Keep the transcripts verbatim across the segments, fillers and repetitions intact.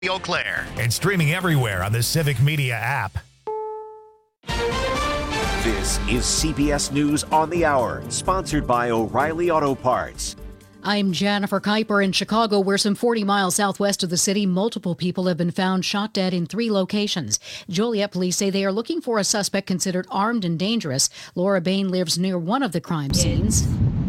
Eau Claire and streaming everywhere on the Civic Media app. This is C B S News on the Hour, sponsored by O'Reilly Auto Parts. I'm Jennifer Kuiper in Chicago, where some forty miles southwest of the city, multiple people have been found shot dead in three locations. Joliet police say they are looking for a suspect considered armed and dangerous. Laura Bain lives near one of the crime scenes.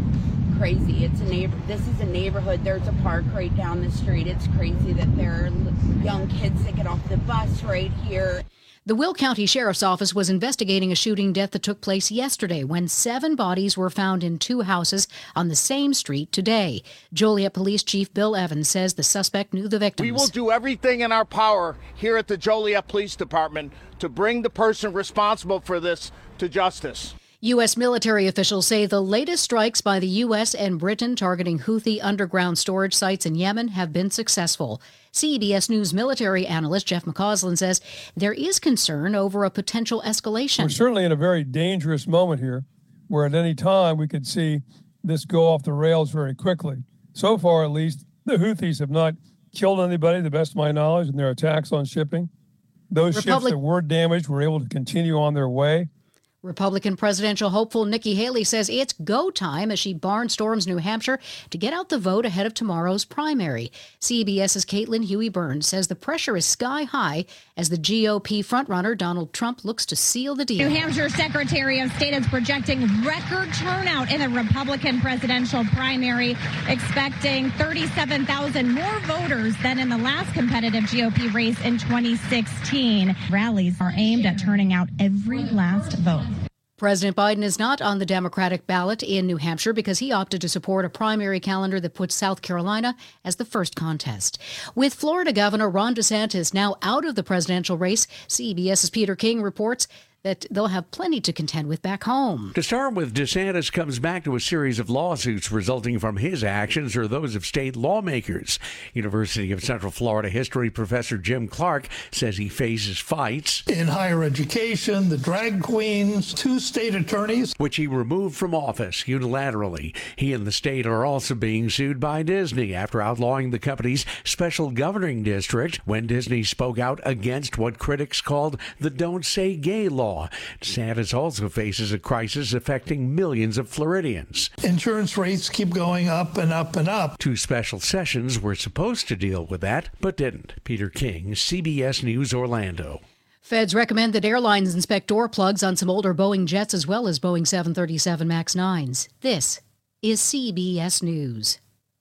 Crazy. It's a neighbor. This is a neighborhood. There's a park right down the street. It's crazy that there are young kids that get off the bus right here. The Will County Sheriff's Office was investigating a shooting death that took place yesterday when seven bodies were found in two houses on the same street today. Joliet Police Chief Bill Evans says the suspect knew the victims. We will do everything in our power here at the Joliet Police Department to bring the person responsible for this to justice. U S military officials say the latest strikes by the U S and Britain targeting Houthi underground storage sites in Yemen have been successful. C B S News military analyst Jeff McCausland says there is concern over a potential escalation. We're certainly in a very dangerous moment here, where at any time we could see this go off the rails very quickly. So far, at least, the Houthis have not killed anybody, to the best of my knowledge, in their attacks on shipping. Those Republic- ships that were damaged were able to continue on their way. Republican presidential hopeful Nikki Haley says it's go time as she barnstorms New Hampshire to get out the vote ahead of tomorrow's primary. CBS's Caitlin Huey-Burns says the pressure is sky high as the G O P frontrunner Donald Trump looks to seal the deal. New Hampshire Secretary of State is projecting record turnout in the Republican presidential primary, expecting thirty-seven thousand more voters than in the last competitive G O P race in twenty sixteen. Rallies are aimed at turning out every last vote. President Biden is not on the Democratic ballot in New Hampshire because he opted to support a primary calendar that puts South Carolina as the first contest. With Florida Governor Ron DeSantis now out of the presidential race, CBS's Peter King reports that they'll have plenty to contend with back home. To start with, DeSantis comes back to a series of lawsuits resulting from his actions or those of state lawmakers. University of Central Florida history professor Jim Clark says he faces fights in higher education, the drag queens, two state attorneys, which he removed from office unilaterally. He and the state are also being sued by Disney after outlawing the company's special governing district when Disney spoke out against what critics called the Don't Say Gay law. DeSantis also faces a crisis affecting millions of Floridians. Insurance rates keep going up and up and up. Two special sessions were supposed to deal with that, but didn't. Peter King, C B S News, Orlando. Feds recommend that airlines inspect door plugs on some older Boeing jets as well as Boeing seven thirty-seven MAX nines. This is C B S News.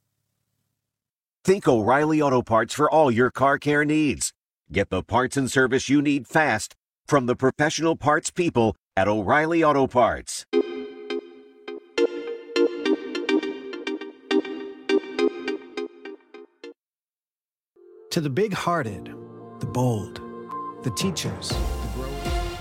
Think O'Reilly Auto Parts for all your car care needs. Get the parts and service you need fast from the professional parts people at O'Reilly Auto Parts. To the big-hearted, the bold, the teachers, the growers.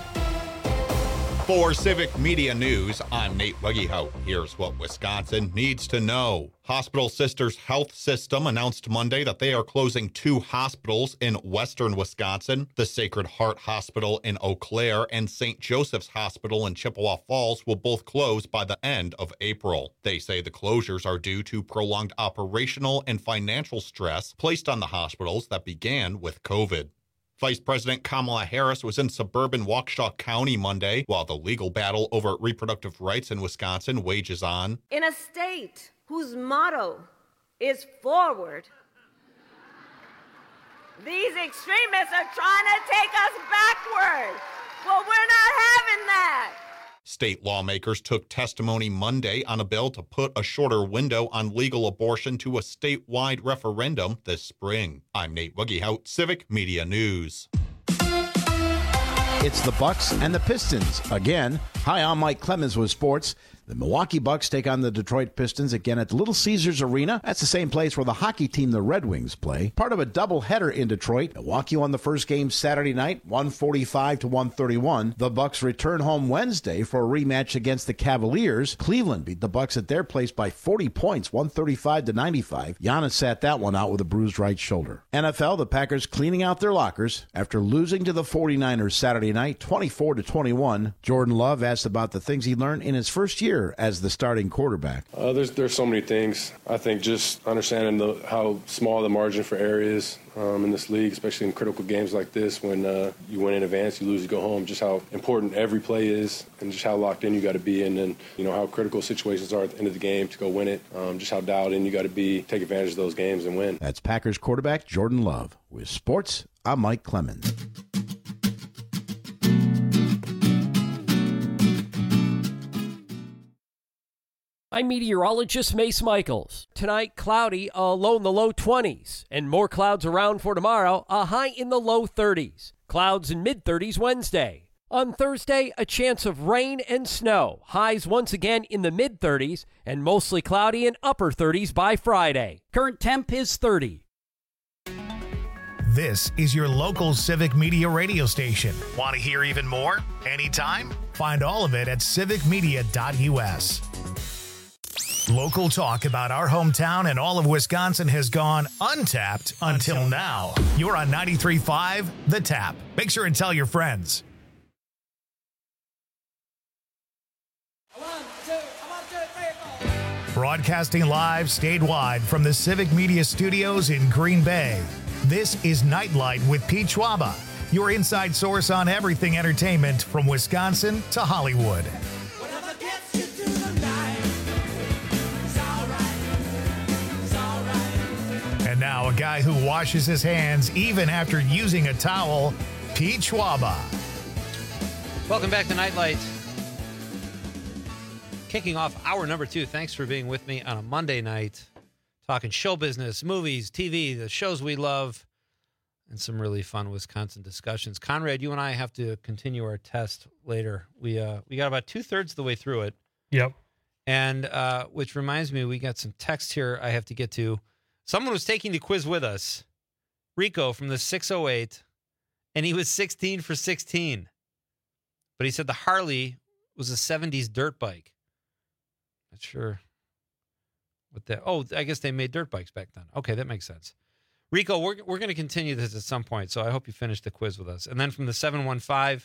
For Civic Media News, I'm Nate Weggehout. Here's what Wisconsin needs to know. Hospital Sisters Health System announced Monday that they are closing two hospitals in western Wisconsin. The Sacred Heart Hospital in Eau Claire and Saint Joseph's Hospital in Chippewa Falls will both close by the end of April. They say the closures are due to prolonged operational and financial stress placed on the hospitals that began with COVID. Vice President Kamala Harris was in suburban Waukesha County Monday while the legal battle over reproductive rights in Wisconsin wages on. In a state whose motto is forward, these extremists are trying to take us backward. Well, we're not having that. State lawmakers took testimony Monday on a bill to put a shorter window on legal abortion to a statewide referendum this spring. I'm Nate Weggehout, Civic Media News. It's the Bucks and the Pistons again. Hi, I'm Mike Clemens with sports. The Milwaukee Bucks take on the Detroit Pistons again at the Little Caesars Arena. That's the same place where the hockey team, the Red Wings, play. Part of a doubleheader in Detroit. Milwaukee won the first game Saturday night, one forty-five to one thirty-one. The Bucks return home Wednesday for a rematch against the Cavaliers. Cleveland beat the Bucks at their place by forty points, one thirty-five to ninety-five. Giannis sat that one out with a bruised right shoulder. N F L, the Packers cleaning out their lockers after losing to the forty-niners Saturday night, twenty-four to twenty-one. Jordan Love asked about the things he learned in his first year year as the starting quarterback? Uh, there's there's so many things. I think just understanding the, how small the margin for error is um, in this league, especially in critical games like this, when uh, you win in advance, you lose, you go home. Just how important every play is, and just how locked in you got to be, and then you know how critical situations are at the end of the game to go win it. Um, just how dialed in you got to be, take advantage of those games and win. That's Packers quarterback Jordan Love. With sports, I'm Mike Clemens. I'm meteorologist Mace Michaels. Tonight, cloudy, a low in the low twenties, and more clouds around for tomorrow, a high in the low thirties. Clouds in mid-thirties Wednesday. On Thursday, a chance of rain and snow. Highs once again in the mid-thirties, and mostly cloudy in upper thirties by Friday. Current temp is thirty. This is your local Civic Media radio station. Want to hear even more? Anytime? Find all of it at civic media dot u s. Local talk about our hometown and all of Wisconsin has gone untapped until now. You're on ninety-three point five The Tap. Make sure and tell your friends. Broadcasting live statewide from the Civic Media Studios in Green Bay. This is Nightlight with Pete Schwaba, your inside source on everything entertainment from Wisconsin to Hollywood. And now a guy who washes his hands even after using a towel, Pete Schwaba. Welcome back to Nightlight. Kicking off hour number two. Thanks for being with me on a Monday night, talking show business, movies, T V, the shows we love, and some really fun Wisconsin discussions. Conrad, you and I have to continue our test later. We uh, we got about two-thirds of the way through it. Yep. And uh, which reminds me, we got some text here I have to get to. Someone was taking the quiz with us, Rico from the six oh eight, and he was sixteen for sixteen. But he said the Harley was a seventies dirt bike. Not sure what that. Oh, I guess they made dirt bikes back then. Okay, that makes sense. Rico, we're we're going to continue this at some point, so I hope you finish the quiz with us. And then from the seven one five,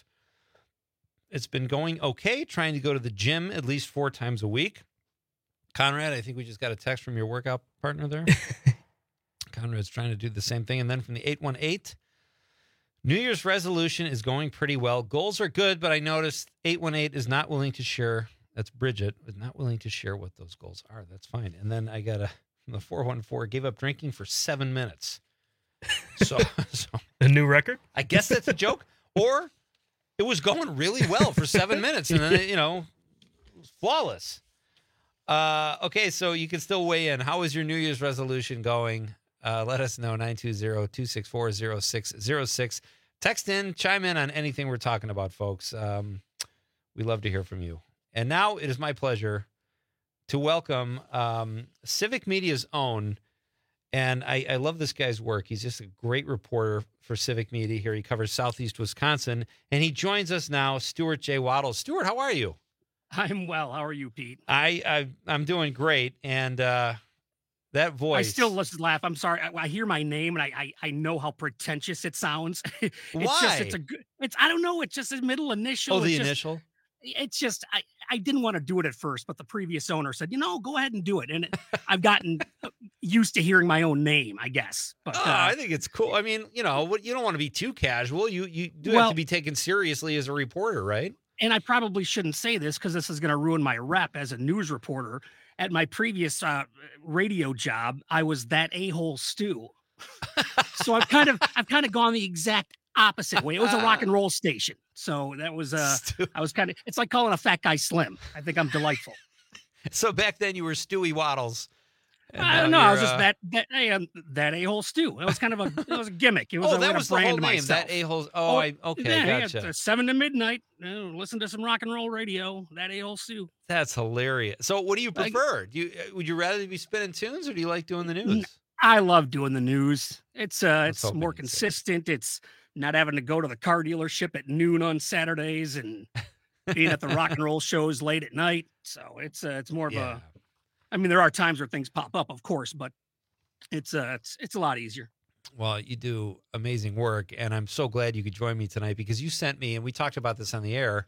it's been going okay, trying to go to the gym at least four times a week. Conrad, I think we just got a text from your workout partner there. Conrad's trying to do the same thing. And then from the eight one eight, New Year's resolution is going pretty well. Goals are good, but I noticed eight one eight is not willing to share. That's Bridget, is not willing to share what those goals are. That's fine. And then I got a, the four one four, gave up drinking for seven minutes. So, so a new record? I guess that's a joke. Or it was going really well for seven minutes. And then, it, you know, it was flawless. Uh, okay, so you can still weigh in. How is your New Year's resolution going? Uh, let us know, nine two zero, two six four, zero six zero six. Text in, chime in on anything we're talking about, folks. Um, we love to hear from you. And now it is my pleasure to welcome um, Civic Media's own, and I, I love this guy's work. He's just a great reporter for Civic Media here. He covers Southeast Wisconsin, and he joins us now, Stuart J. Waddles. Stuart, how are you? I'm well. How are you, Pete? I, I I'm doing great, and uh, that voice. I still let's laugh. I'm sorry. I, I hear my name, and I, I I know how pretentious it sounds. it's Why? Just, it's a good. It's I don't know. It's just a middle initial. Oh, the it's just, initial. It's just I I didn't want to do it at first, but the previous owner said, you know, go ahead and do it, and it, I've gotten used to hearing my own name, I guess. But oh, uh, I think it's cool. I mean, you know, what you don't want to be too casual. You you do well, have to be taken seriously as a reporter, right? And I probably shouldn't say this because this is going to ruin my rep as a news reporter. At my previous uh, radio job, I was that a-hole Stu. So I've kind of I've kind of gone the exact opposite way. It was a rock and roll station, so that was uh I was kind of. It's like calling a fat guy Slim. I think I'm delightful. So back then you were Stewie Waddles. I don't know. I was just uh, that that hey, um, that a-hole Stu. It was kind of a it was a gimmick. It was oh, a that way was to brand the whole name. myself. That a-hole. Oh, oh, I okay, yeah, gotcha. Yeah, seven to midnight. You know, listen to some rock and roll radio. That a-hole Stu. That's hilarious. So, what do you prefer? Do you would you rather be spinning tunes or do you like doing the news? I love doing the news. It's uh, it's more consistent. It's not having to go to the car dealership at noon on Saturdays and being at the rock and roll shows late at night. So it's uh, it's more of yeah. a. I mean, there are times where things pop up, of course, but it's uh, it's it's a lot easier. Well, you do amazing work, and I'm so glad you could join me tonight because you sent me, and we talked about this on the air.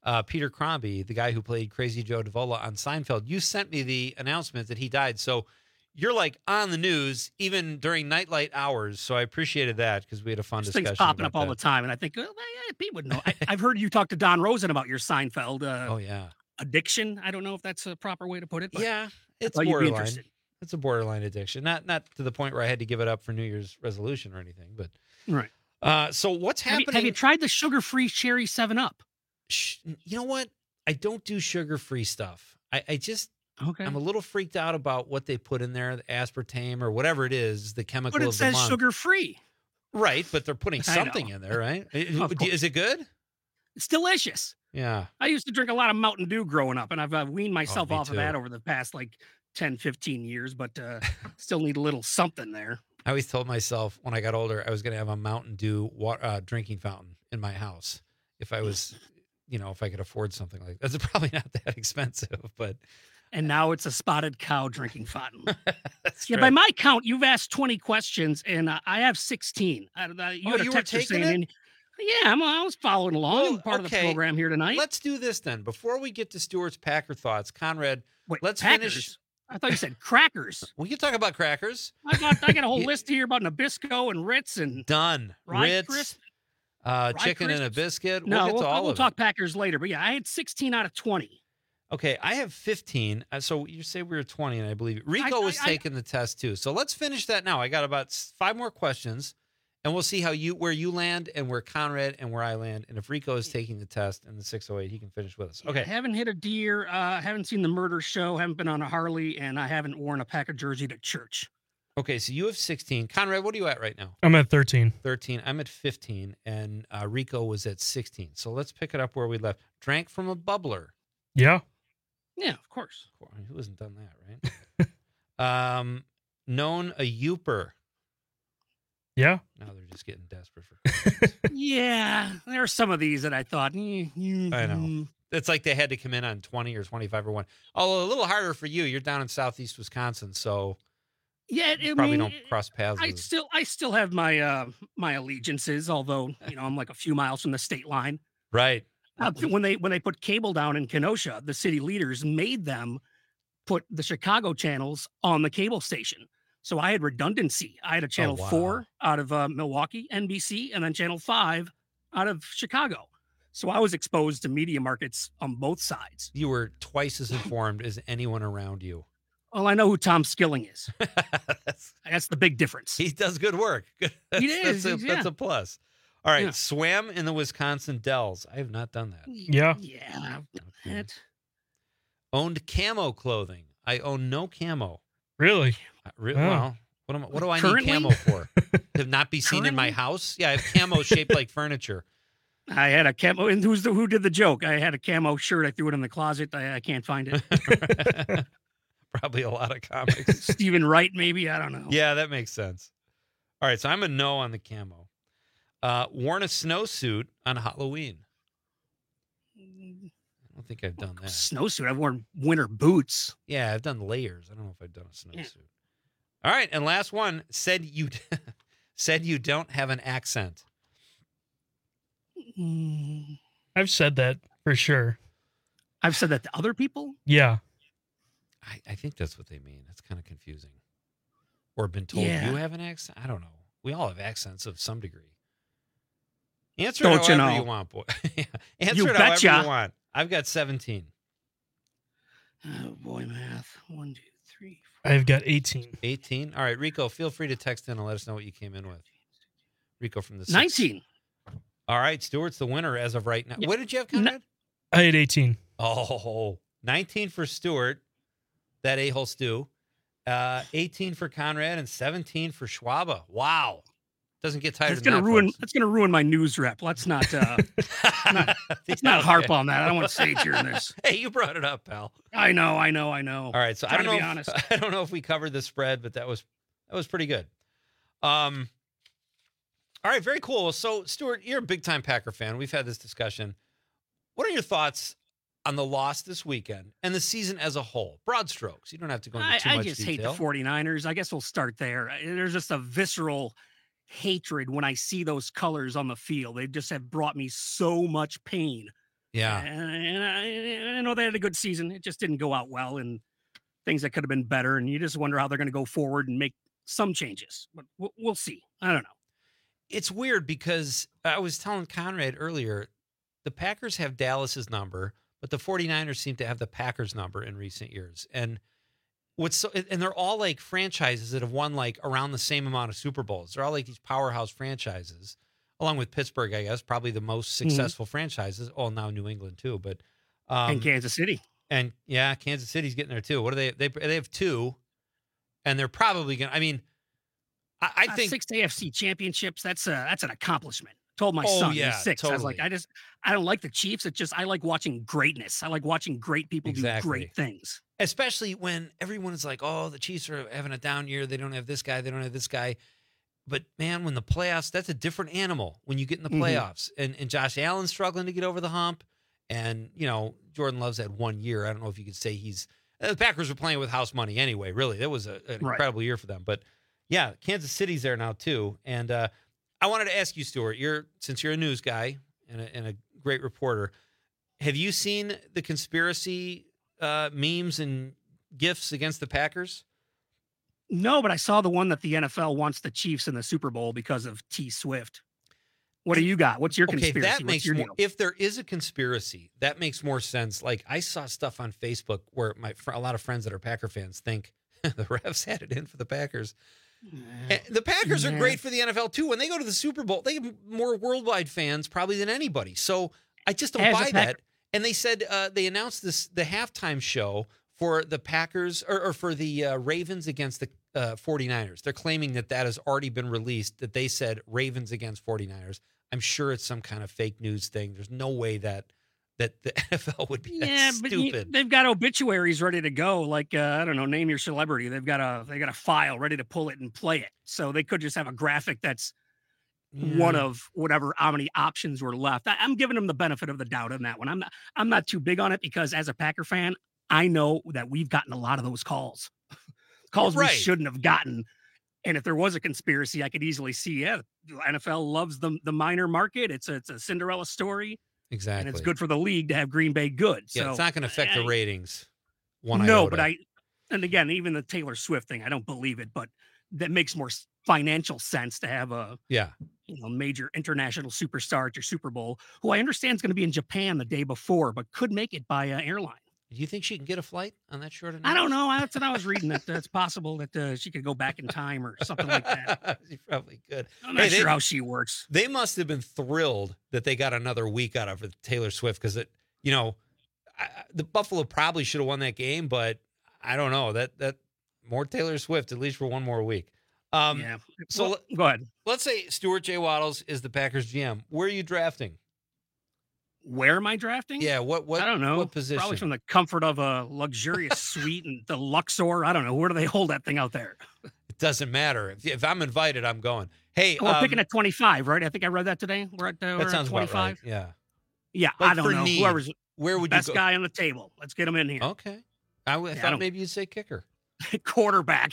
uh, Peter Crombie, the guy who played Crazy Joe Davola on Seinfeld. You sent me the announcement that he died. So you're like on the news even during nightlight hours. So I appreciated that because we had a fun This discussion. thing's popping about up all that. the time, and I think well, yeah, people would know. I, I've heard you talk to Don Rosen about your Seinfeld. Uh, oh yeah, addiction. I don't know if that's a proper way to put it. But yeah, it's I thought you'd be borderline. interested. It's a borderline addiction. Not not to the point where I had to give it up for New Year's resolution or anything, but Right. Uh, so what's Have you, happening? have you tried the sugar-free cherry seven up? Sh- You know what? I don't do sugar-free stuff. I, I just, okay. I'm a little freaked out about what they put in there, the aspartame or whatever it is, the chemical But it of the says month. sugar-free. Right, but they're putting I something know. in there, right? Is, Of course. is it good? It's delicious. Yeah. I used to drink a lot of Mountain Dew growing up, and I've uh, weaned myself me off too. of that over the past like ten, fifteen years, but uh, still need a little something there. I always told myself when I got older, I was going to have a Mountain Dew water, uh, drinking fountain in my house. If I was, you know, if I could afford something like that. It's probably not that expensive, but. And now it's a spotted cow drinking fountain. That's yeah, right. by my count, you've asked twenty questions, and uh, I have sixteen. I, I, you Oh, had a you were texter taking saying, it? yeah, I'm, I was following along. Well, I'm part of the okay. program here tonight. Let's do this then. Before we get to Stewart's Packer thoughts, Conrad, Wait, let's Packers? finish. I thought you said crackers. We can talk about crackers. I got I got a whole Yeah. list here about Nabisco and Ritz and Done. Rye Ritz, crisp. uh, Rye chicken and a crisps? biscuit. No, we'll get we'll, to all we'll of talk it. Packers later. But yeah, I had sixteen out of twenty. Okay, I have fifteen. Uh, so you say we were twenty, and I believe it. Rico I- was I- taking the test too. So let's finish that now. I got about s- five more questions, and we'll see how you where you land and where Conrad and where I land. And if Rico is taking the test in the six oh eight, he can finish with us. I Okay. haven't hit a deer. Uh, haven't seen the murder show. Haven't been on a Harley, and I haven't worn a Packer jersey to church. Okay, so you have sixteen. Conrad, what are you at right now? I'm at thirteen. thirteen. I'm at fifteen, and uh, Rico was at sixteen. So let's pick it up where we left. Drank from a bubbler. Yeah. Yeah, of course. Who hasn't done that, right? um, known a Youper. Yeah. Now they're just getting desperate for. Yeah, there are some of these that I thought. eh, mm, I know. mm. It's like they had to come in on twenty or twenty-five or one. Although a little harder for you. You're down in southeast Wisconsin, so Yeah, I probably mean, don't cross paths I with. still I still have my uh my allegiances, although you know I'm like a few miles from the state line. Right. Uh, when they when they put cable down in Kenosha, the city leaders made them put the Chicago channels on the cable station. So I had redundancy. I had a channel wow. four out of uh, Milwaukee, N B C, and then channel five out of Chicago. So I was exposed to media markets on both sides. You were twice as informed as anyone around you. Well, I know who Tom Skilling is. that's, That's the big difference. he does good work. That's, He is, That's a, he's- that's yeah. a plus. All right. Yeah. Swam in the Wisconsin Dells. I have not done that. Yeah. Yeah, I've done that. Owned camo clothing. I own no camo. Really? Uh, re- Oh. Well, what, am, I- what do I Currently? need camo for? To not be seen in my Currently? house? Yeah, I have camo shaped like furniture. I had a camo, and who's the who did the joke? I had a camo shirt. I threw it in the closet. I, I can't find it. Probably a lot of comics. Stephen Wright, maybe. I don't know. Yeah, that makes sense. All right, so I'm a no on the camo. Uh, worn a snowsuit on Halloween. I don't think I've done that. Snowsuit. I've worn winter boots. Yeah, I've done layers. I don't know if I've done a snowsuit. All right, and last one said you said you don't have an accent. Mm, I've said that for sure. I've said that to other people. Yeah. I, I think that's what they mean. It's kind of confusing. Or been told Yeah. you have an accent. I don't know. We all have accents of some degree. Answer Don't it you however know? you want, boy. Answer You it however betcha. you want. I've got seventeen. Oh boy, math. One, two, three. I've got eighteen. eighteen. All right, Rico, feel free to text in and let us know what you came in with. Rico from the six. nineteen. All right, Stewart's the winner as of right now. Yeah. What did you have, Conrad? I had eighteen. Oh, nineteen for Stewart, that a-hole stew. Uh, eighteen for Conrad and seventeen for Schwaba. Wow. Doesn't get tired That's of gonna that, ruin. folks. That's gonna ruin my news rep. Let's not. Uh, not let's Yeah, not harp okay. on that. I don't want Sage hearing this. Hey, you brought it up, pal. I know. I know. I know. All right, so I Trying don't to know. be If, honest. I don't know if we covered the spread, but that was that was pretty good. Um. All right, very cool. So, Stuart, you're a big time Packer fan. We've had this discussion. What are your thoughts on the loss this weekend and the season as a whole? Broad strokes. You don't have to go into I, too I much just detail. hate the 49ers. I guess we'll start there. I- There's just a visceral hatred when I see those colors on the field. They just have brought me so much pain Yeah. And, and I, I know they had a good season. It just didn't go out well, and things that could have been better. And you just wonder how they're going to go forward and make some changes. But we'll, we'll see. I don't know. It's weird because I was telling Conrad earlier, the Packers have Dallas's number, but the 49ers seem to have the Packers number in recent years. And what's so, and they're all like franchises that have won like around the same amount of Super Bowls. They're all like these powerhouse franchises, along with Pittsburgh, I guess, probably the most successful mm-hmm. franchises. Oh, now New England too, but um, and Kansas City. And yeah, Kansas City's getting there too. What do they? They they have two, and they're probably gonna. I mean, I, I think uh, six A F C championships. That's a that's an accomplishment. Told my oh, son yeah, he's six. Totally. I was like, I just I don't like the Chiefs. It's just I like watching greatness. I like watching great people exactly. do great things. Especially when everyone is like, oh, the Chiefs are having a down year. They don't have this guy. They don't have this guy. But man, when the playoffs, that's a different animal when you get in the playoffs. Mm-hmm. And and Josh Allen's struggling to get over the hump. And, you know, Jordan Love's had one year. I don't know if you could say he's uh, the Packers were playing with house money anyway, really. That was a, an right. incredible year for them. But yeah, Kansas City's there now too. And uh, I wanted to ask you, Stuart, you're since you're a news guy and a, and a great reporter, have you seen the conspiracy uh, memes and gifs against the Packers? No, but I saw the one that the N F L wants the Chiefs in the Super Bowl because of T Swift. What do you got? What's your conspiracy? Okay, that What's makes your more, deal? if there is a conspiracy, that makes more sense. Like I saw stuff on Facebook where my a lot of friends that are Packer fans think the refs had it in for the Packers. And the Packers yeah. are great for the N F L too. When they go to the Super Bowl, they have more worldwide fans probably than anybody. So I just don't As buy Packer- that. And they said uh, they announced this the halftime show for the Packers or, or for the uh, Ravens against the uh, 49ers. They're claiming that that has already been released, that they said Ravens against 49ers. I'm sure it's some kind of fake news thing. There's no way that that the N F L would be that yeah, stupid. But you, they've got obituaries ready to go. Like uh, I don't know, name your celebrity. They've got a they got a file ready to pull it and play it. So they could just have a graphic that's yeah. one of whatever how many options were left. I, I'm giving them the benefit of the doubt on that one. I'm not I'm not too big on it because as a Packer fan, I know that we've gotten a lot of those calls, calls right. we shouldn't have gotten. And if there was a conspiracy, I could easily see, yeah, the N F L loves the the minor market. It's a, it's a Cinderella story. Exactly. And it's good for the league to have Green Bay good. Yeah, so it's not going to affect I, the ratings. One no, iota. but I, and again, even the Taylor Swift thing, I don't believe it, but that makes more financial sense to have a yeah, you know, major international superstar at your Super Bowl, who I understand is going to be in Japan the day before, but could make it by uh, airline. Do you think she can get a flight on that short? I don't know. That's what I was reading. That uh, it's possible that uh, she could go back in time or something like that. She probably could. I'm not hey, sure they, how she works. They must have been thrilled that they got another week out of Taylor Swift because it, you know, I, the Buffalo probably should have won that game, but I don't know that that more Taylor Swift at least for one more week. Um, yeah. So well, go ahead. Let's say Stuart J. Waddles is the Packers G M. Where are you drafting? Where am I drafting? Yeah, what what I don't know. What position? Probably from the comfort of a luxurious suite and the Luxor. I don't know. Where do they hold that thing out there? It doesn't matter. If, if I'm invited, I'm going. Hey, we're um, picking at twenty-five, right? I think I read that today. We're at, uh, that we're sounds at twenty-five. About right. Yeah. Yeah, like I don't know. Need, Whoever's where would best you go? guy on the table. Let's get him in here. Okay. I, I yeah, thought I maybe you'd say kicker. Quarterback.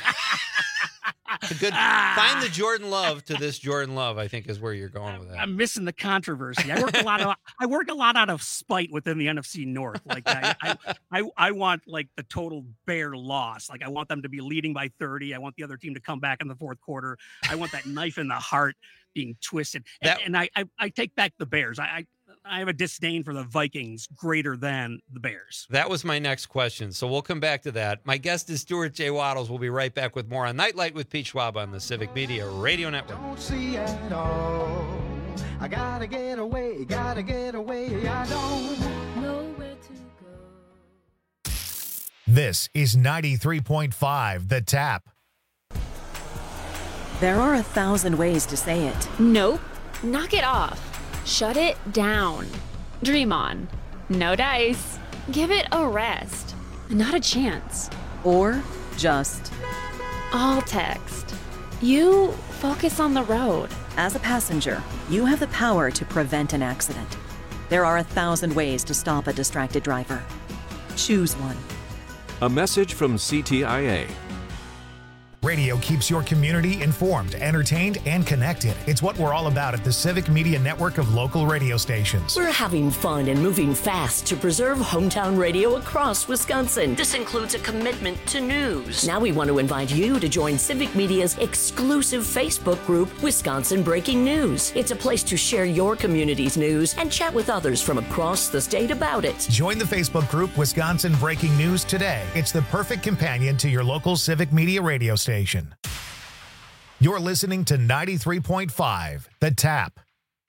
A good ah. Find the Jordan Love to this Jordan Love, I think, is where you're going with that. I'm missing the controversy. I work a lot of I work a lot out of spite within the N F C North. Like I, I, I, I want like the total Bear loss. Like I want them to be leading by thirty. I want the other team to come back in the fourth quarter. I want that knife in the heart being twisted. And, that, and I, I, I take back the Bears. I, I I have a disdain for the Vikings greater than the Bears. That was my next question. So we'll come back to that. My guest is Stuart J. Waddles. We'll be right back with more on Nightlight with Pete Schwab on the Civic Media Radio Network. Don't see at all. I gotta get away, gotta get away. I don't know where to go. This is ninety-three point five The Tap. There are a thousand ways to say it. Nope. Knock it off. Shut it down. Dream on. No dice. Give it a rest. Not a chance. Or just all text. You focus on the road. As a passenger, you have the power to prevent an accident. There are a thousand ways to stop a distracted driver. Choose one. A message from C T I A. Radio keeps your community informed, entertained, and connected. It's what we're all about at the Civic Media Network of local radio stations. We're having fun and moving fast to preserve hometown radio across Wisconsin. This includes a commitment to news. Now we want to invite you to join Civic Media's exclusive Facebook group, Wisconsin Breaking News. It's a place to share your community's news and chat with others from across the state about it. Join the Facebook group Wisconsin Breaking News today. It's the perfect companion to your local Civic Media radio station. You're listening to ninety-three point five, The Tap.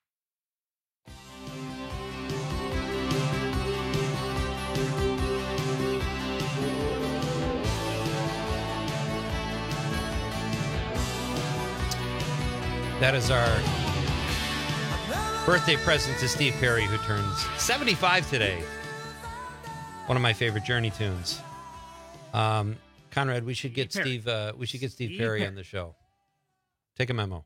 That is our birthday present to Steve Perry, who turns seventy-five today. One of my favorite Journey tunes. Um, Conrad, we should get Steve. Uh, we should get Steve, Steve Perry on the show. Take a memo.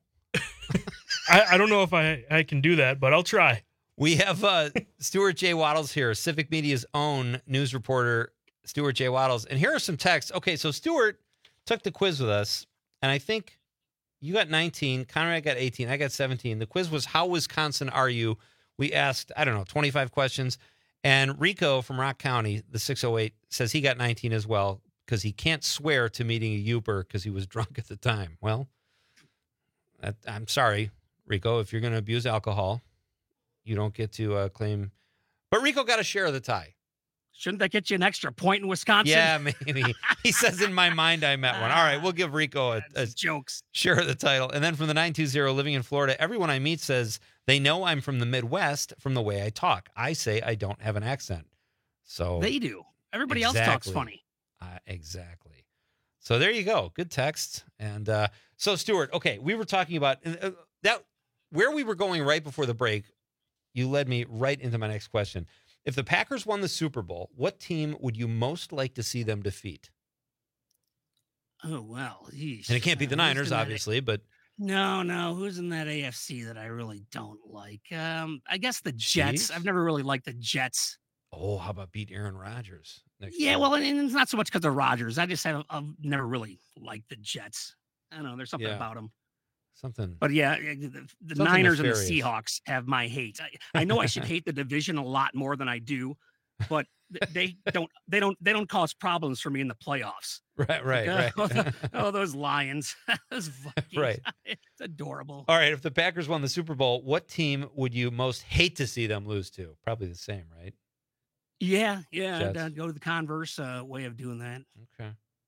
I, I don't know if I, I can do that, but I'll try. We have uh, Stuart J. Waddles here, Civic Media's own news reporter, Stuart J. Waddles. And here are some texts. Okay, so Stuart took the quiz with us, and I think you got nineteen, Conrad got eighteen, I got seventeen. The quiz was, how Wisconsin are you? We asked, I don't know, twenty-five questions. And Rico from Rock County, the six oh eight, says he got nineteen as well because he can't swear to meeting a Uber because he was drunk at the time. Well, that, I'm sorry, Rico, if you're going to abuse alcohol, you don't get to uh, claim. But Rico got a share of the tie. Shouldn't that get you an extra point in Wisconsin? Yeah, maybe. He says, in my mind, I met one. All right, we'll give Rico a, a jokes. Share of the title. And then from the nine two zero, living in Florida, everyone I meet says they know I'm from the Midwest from the way I talk. I say I don't have an accent. So they do. Everybody exactly. else talks funny. Uh, exactly. So there you go. Good text. And uh, so, Stuart, okay, we were talking about uh, that where we were going right before the break. You led me right into my next question. If the Packers won the Super Bowl, what team would you most like to see them defeat? Oh, well. Geez. And it can't be the uh, Niners, obviously, but... No, no. Who's in that A F C that I really don't like? Um, I guess the Jets. Chiefs? I've never really liked the Jets. Oh, how about beat Aaron Rodgers? Next yeah, year? well, and it's not so much because of Rodgers. I just have I've never really liked the Jets. I don't know. There's something Yeah. about them. Something. But yeah, the, the Something Niners and the nefarious. Seahawks have my hate. I, I know I should hate the division a lot more than I do, but th- they don't. They don't. They don't cause problems for me in the playoffs. Right, right, Like, right. oh, oh, those Lions, those Vikings. Right. It's adorable. All right, if the Packers won the Super Bowl, what team would you most hate to see them lose to? Probably the same, right? Yeah, yeah. I'd, Jets. uh, go to the converse uh, way of doing that. Okay.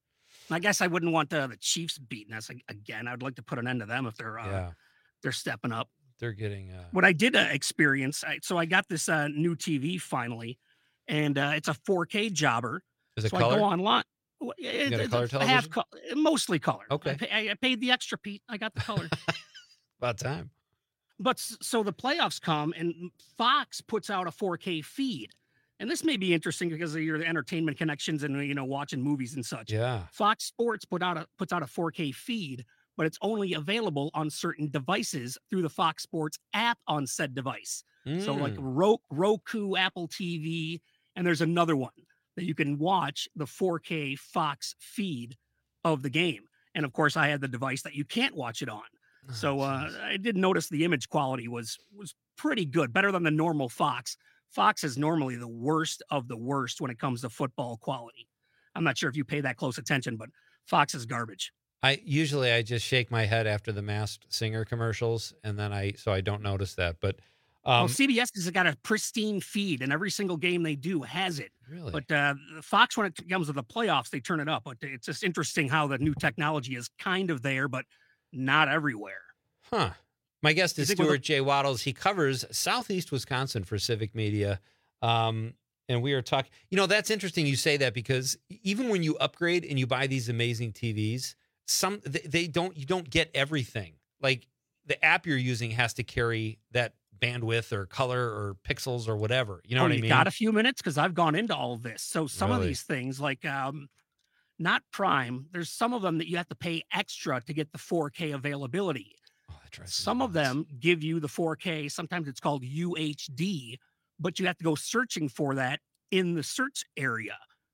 I guess I wouldn't want uh, the Chiefs beating us ag- again. I'd like to put an end to them if they're uh, Yeah. they're stepping up. They're getting... Uh, What I did uh, experience, I, so I got this uh, new T V finally, and uh, it's a four K jobber. Is it so color? I go online. Well, it- got a it- color it's television? half co- mostly color. Okay. I, pay, I paid the extra, Pete. I got the color. About time. But s- so the playoffs come, and Fox puts out a four K feed. And this may be interesting because of your entertainment connections and, you know, watching movies and such. Yeah. Fox Sports put out a puts out a four K feed, but it's only available on certain devices through the Fox Sports app on said device. So like Mm. Ro- Roku, Apple T V, and there's another one that you can watch the four K Fox feed of the game. And of course, I had the device that you can't watch it on. So uh, I did notice the image quality was was pretty good, better than the normal Fox. Fox is normally the worst of the worst when it comes to football quality. I'm not sure if you pay that close attention, but Fox is garbage. I usually I just shake my head after the Masked Singer commercials, and then I so I don't notice that. But um, well, C B S has got a pristine feed, and every single game they do has it. Really? But uh, Fox, when it comes to the playoffs, they turn it up. But it's just interesting how the new technology is kind of there, but not everywhere. Huh. My guest You is think with Stuart J. Waddles. He covers Southeast Wisconsin for Civic Media. Um, and we are talking, you know, that's interesting you say that because even when you upgrade and you buy these amazing T Vs, some they, they don't, you don't get everything. Like the app you're using has to carry that bandwidth or color or pixels or whatever. You know oh, what I you mean? got a few minutes? Because I've gone into all of this. So some of Really? these things, like um, not Prime, there's some of them that you have to pay extra to get the four K availability. Oh, that drives me Some of nuts. them give you the four K. Sometimes it's called U H D, but you have to go searching for that in the search area.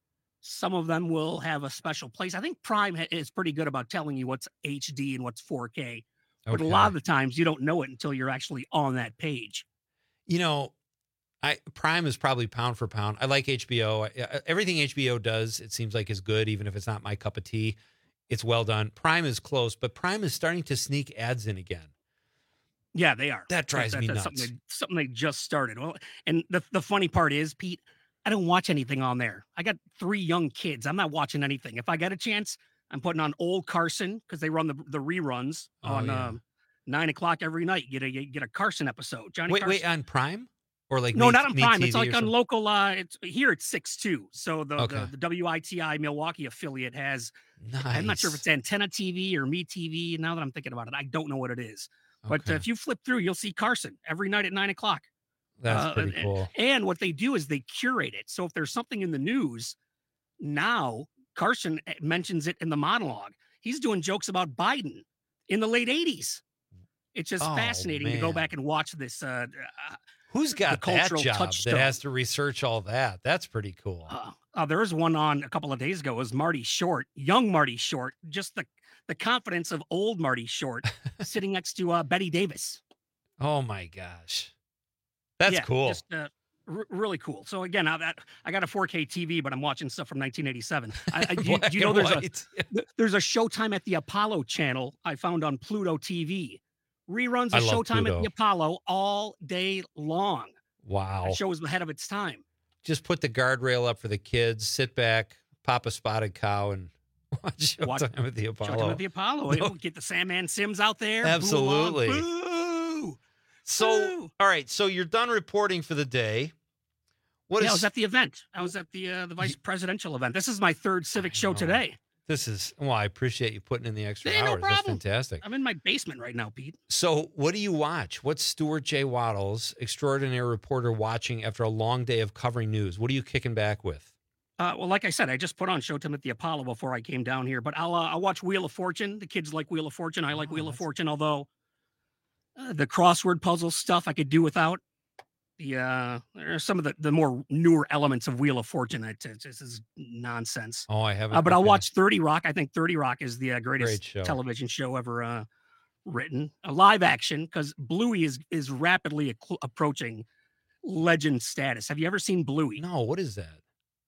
Some of them will have a special place. I think Prime is pretty good about telling you what's H D and what's four K. But Okay. a lot of the times you don't know it until you're actually on that page. You know, I Prime is probably pound for pound. I like H B O. I, everything H B O does, it seems like, is good, even if it's not my cup of tea. It's well done. Prime is close, but Prime is starting to sneak ads in again. Yeah, they are. That drives That- me that's nuts. Something they, something they just started. Well, and the, the funny part is, Pete, I don't watch anything on there. I got three young kids. I'm not watching anything. If I get a chance, I'm putting on old Carson because they run the the reruns Oh, on yeah. um, nine o'clock every night. You get a you get a Carson episode. Johnny Wait, Carson. wait, on Prime? Or like no, Me- not on Me Prime. T V It's or like on something? local. Uh, it's here. It's six two. So the, Okay. the the W I T I Milwaukee affiliate has. I'm not sure if Nice. it's Antenna T V or Me T V. Now that I'm thinking about it, I don't know what it is. But Okay. uh, if you flip through, you'll see Carson every night at nine o'clock. That's Uh, pretty and- cool. And what they do is they curate it. So if there's something in the news, now Carson eh, mentions it in the monologue. He's doing jokes about Biden in the late eighties. It's just Oh, fascinating to go man. back and watch this. Uh, uh, Who's got the that cultural job touchstone. that has to research all that? That's pretty cool. Uh, uh, there was one on a couple of days ago. It was Marty Short, young Marty Short, just the the confidence of old Marty Short, sitting next to uh, Betty Davis. Oh my gosh. That's Yeah, cool. Just uh, r- really cool. So again, I, that, I got a four K T V, but I'm watching stuff from nineteen eighty-seven. I, I, do, you- do you know Black there's and a th- there's a Showtime at the Apollo channel I found on Pluto T V. Reruns I of love Showtime at Pluto. the Apollo all day long. Wow. That show was ahead of its time. Just put the guardrail up for the kids, sit back, pop a spotted cow, and watch Watch- Showtime at the Apollo. Showtime at the Apollo. No. We'll get the Sandman Sims out there. boo 'em on. Absolutely. Boo! So, all right. So you're done reporting for the day. What yeah, is I was at the event. I was at the uh, the vice presidential event. This is my third civic show today. this? Is well, I appreciate you putting in the extra Hey, no hours. That's problem. fantastic. I'm in my basement right now, Pete. So, what do you watch? What's Stuart J. Waddles, extraordinary reporter, watching after a long day of covering news? What are you kicking back with? Uh, well, like I said, I just put on Showtime at the Apollo before I came down here. But I'll uh, I'll watch Wheel of Fortune. The kids like Wheel of Fortune. I like Oh, Wheel of Fortune. Although uh, the crossword puzzle stuff I could do without. The uh, there are some of the, the more newer elements of Wheel of Fortune that uh, this is nonsense. Oh, I haven't. Uh, but I'll okay. watch thirty Rock. I think thirty Rock is the uh, greatest Great show. television show ever uh, written. A live action because Bluey is is rapidly ac- approaching legend status. Have you ever seen Bluey? No, what is that?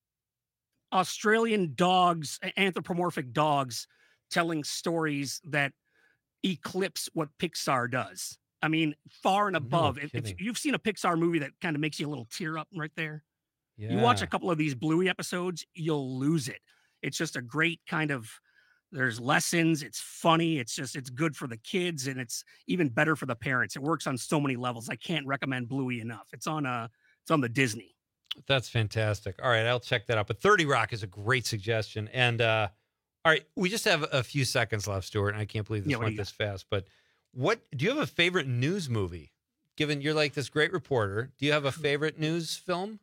Australian dogs, a- anthropomorphic dogs, telling stories that eclipse what Pixar does. I mean, far and above. If, if kidding. you've seen a Pixar movie that kind of makes you a little tear up right there, you watch a Yeah. couple of these Bluey episodes, you'll lose it. It's just a great kind of. There's lessons. It's funny. It's just it's good for the kids, and it's even better for the parents. It works on so many levels. I can't recommend Bluey enough. It's on uh it's on the Disney. That's fantastic. All right, I'll check that out. But thirty Rock is a great suggestion. And uh, all right, we just have a few seconds left, Stuart, and I can't believe this Yeah, what do went you this fast. But what do you have a favorite news movie? Given you're like this great reporter, do you have a favorite news film?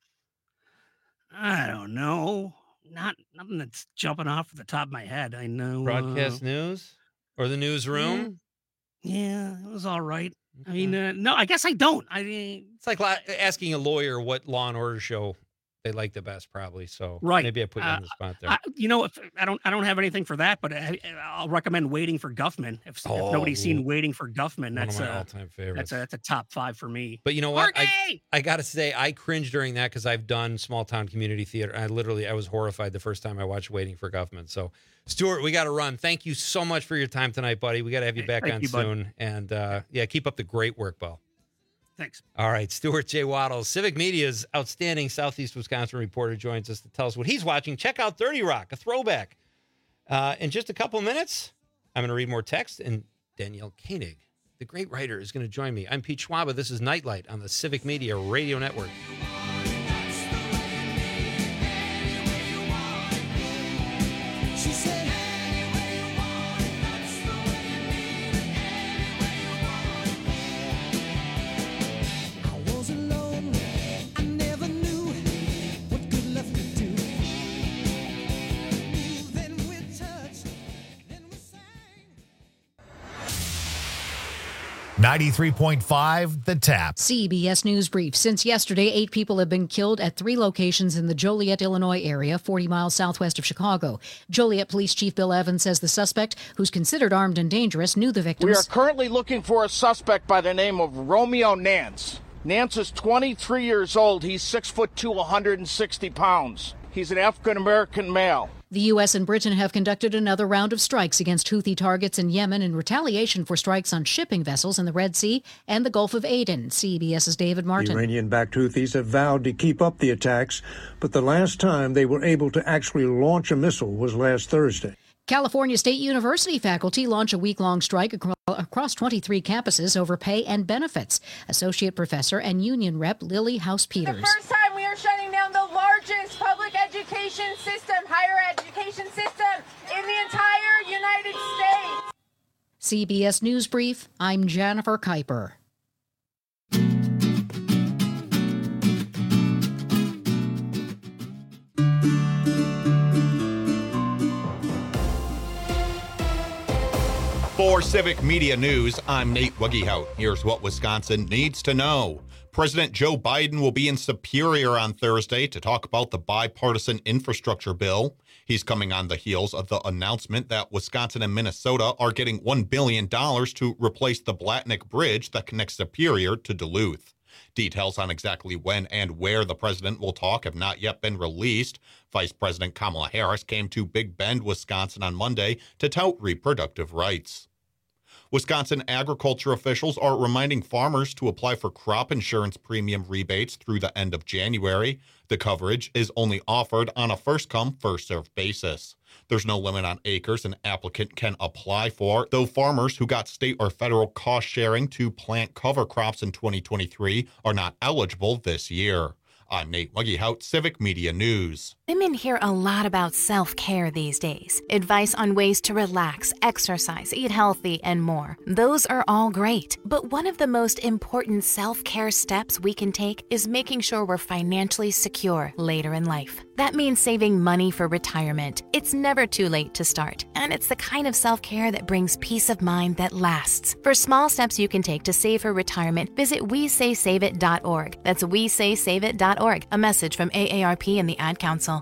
I don't know. Not nothing that's jumping off the top of my head. I know Broadcast uh, news or the newsroom? Yeah, it was all right. I mean, uh, no, I guess I don't. I mean, It's like la- asking a lawyer what Law and Order show they like the best, probably. So Right. maybe I put you Uh, on the spot there. I, you know, if I don't, I don't have anything for that, but I, I'll recommend Waiting for Guffman. If, if nobody's Oh, seen Waiting for Guffman, one of that's my uh, all-time favorites. That's a, that's a top five for me. But you know what? I, Marky! I got to say, I cringed during that because I've done small town community theater. I literally, I was horrified the first time I watched Waiting for Guffman. So, Stuart, we got to run. Thank you so much for your time tonight, buddy. We got to have you back Thank on you, bud. soon. And uh, yeah, keep up the great work, Bo. Thanks. All right, Stuart J. Waddles, Civic Media's outstanding Southeast Wisconsin reporter, joins us to tell us what he's watching. Check out thirty Rock, a throwback. Uh, in just a couple of minutes, I'm going to read more text, and Danielle Koenig, the great writer, is going to join me. I'm Pete Schwaba. This is Nightlight on the Civic Media Radio Network. She said, I was alone. I never knew what good love could do. Then we touched, then we sang. ninety-three point five The Tap. C B S News Brief. Since yesterday, eight people have been killed at three locations in the Joliet, Illinois area, forty miles southwest of Chicago. Joliet Police Chief Bill Evans says the suspect, who's considered armed and dangerous, knew the victims. We are currently looking for a suspect by the name of Romeo Nance. Nance is twenty-three years old. He's six foot two, one hundred sixty pounds. He's an African-American male. The U S and Britain have conducted another round of strikes against Houthi targets in Yemen in retaliation for strikes on shipping vessels in the Red Sea and the Gulf of Aden. CBS's David Martin. Iranian-backed Houthis have vowed to keep up the attacks, but the last time they were able to actually launch a missile was last Thursday. California State University faculty launch a week-long strike acro- across twenty-three campuses over pay and benefits. Associate Professor and Union Rep Lily House-Peters. The first time we are shutting down the largest public education system, higher education system in the entire United States. C B S News Brief, I'm Jennifer Kuiper. For Civic Media News, I'm Nate Wuggehout. Here's what Wisconsin needs to know. President Joe Biden will be in Superior on Thursday to talk about the bipartisan infrastructure bill. He's coming on the heels of the announcement that Wisconsin and Minnesota are getting one billion dollars to replace the Blatnick Bridge that connects Superior to Duluth. Details on exactly when and where the president will talk have not yet been released. Vice President Kamala Harris came to Big Bend, Wisconsin on Monday to tout reproductive rights. Wisconsin agriculture officials are reminding farmers to apply for crop insurance premium rebates through the end of January. The coverage is only offered on a first-come, first-served basis. There's no limit on acres an applicant can apply for, though farmers who got state or federal cost sharing to plant cover crops in twenty twenty-three are not eligible this year. I'm Nate Wuggehout, Civic Media News. Women hear a lot about self-care these days. Advice on ways to relax, exercise, eat healthy, and more. Those are all great. But one of the most important self-care steps we can take is making sure we're financially secure later in life. That means saving money for retirement. It's never too late to start. And it's the kind of self-care that brings peace of mind that lasts. For small steps you can take to save for retirement, visit we say save it dot org. That's we say save it dot org. A message from A A R P and the Ad Council.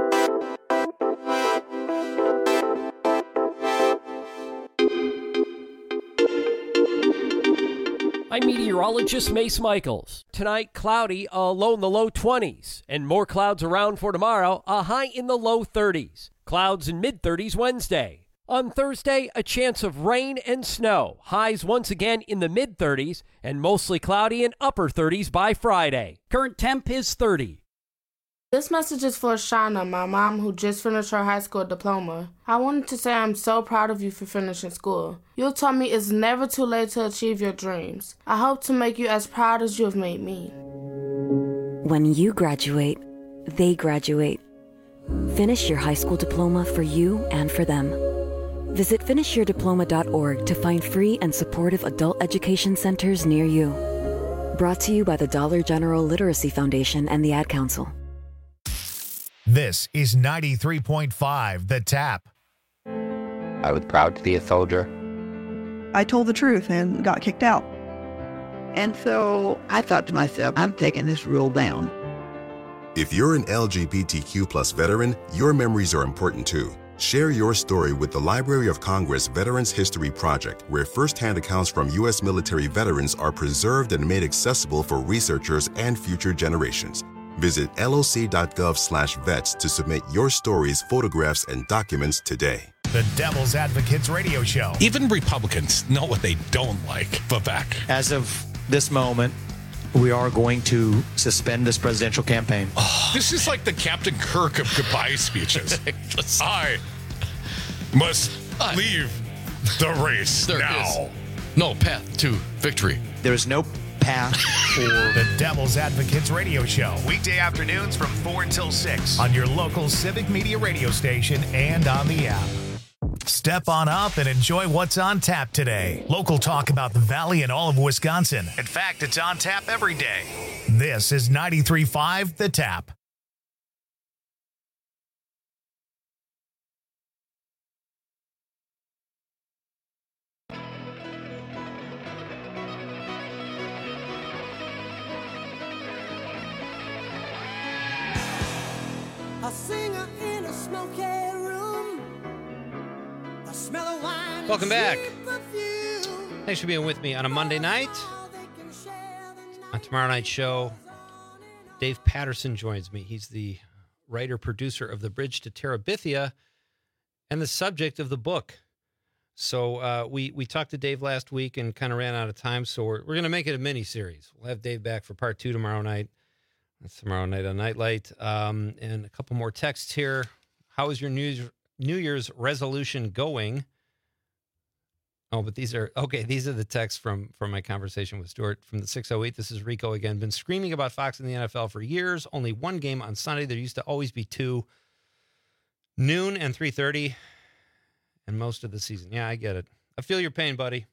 I'm meteorologist Mace Michaels. Tonight, cloudy, a low in the low twenties, and more clouds around for tomorrow, a high in the low thirties. Clouds in mid-thirties Wednesday. On Thursday, a chance of rain and snow. Highs once again in the mid-thirties, and mostly cloudy and upper thirties by Friday. Current temp is thirty. This message is for Shauna, my mom, who just finished her high school diploma. I wanted to say I'm so proud of you for finishing school. You taught me it's never too late to achieve your dreams. I hope to make you as proud as you have made me. When you graduate, they graduate. Finish your high school diploma for you and for them. Visit finish your diploma dot org to find free and supportive adult education centers near you. Brought to you by the Dollar General Literacy Foundation and the Ad Council. This is ninety-three point five The Tap. I was proud to be a soldier. I told the truth and got kicked out. And so I thought to myself, I'm taking this rule down. If you're an L G B T Q plus veteran, your memories are important too. Share your story with the Library of Congress Veterans History Project, where firsthand accounts from U S military veterans are preserved and made accessible for researchers and future generations. Visit L O C dot gov slash vets to submit your stories, photographs, and documents today. The Devil's Advocates Radio Show. Even Republicans know what they don't like. Vivek. As of this moment, we are going to suspend this presidential campaign. Oh, this is like the Captain Kirk of goodbye speeches. I must leave the race there now. Is no path to victory. There is no path for the Devil's Advocates Radio Show. Weekday afternoons from four until six on your local Civic Media radio station and on the app. Step on up and enjoy what's on tap today. Local talk about the Valley and all of Wisconsin. In fact, it's on tap every day. This is ninety-three point five The Tap. singer in a smoky room. The smell of wine. Welcome back. Thanks for being with me on a Monday night. On tomorrow night's show, Dave Patterson joins me. He's the writer-producer of The Bridge to Terabithia and the subject of the book. So uh, we we talked to Dave last week and kind of ran out of time, so we're, we're going to make it a mini-series. We'll have Dave back for part two tomorrow night. That's tomorrow night on Nightlight. Um, and a couple more texts here. How is your New, New Year's resolution going? Oh, but these are, okay, these are the texts from, from my conversation with Stuart from the six oh eight. This is Rico again. Been screaming about Fox in the N F L for years. Only one game on Sunday. There used to always be two. Noon and three thirty. And most of the season. Yeah, I get it. I feel your pain, buddy.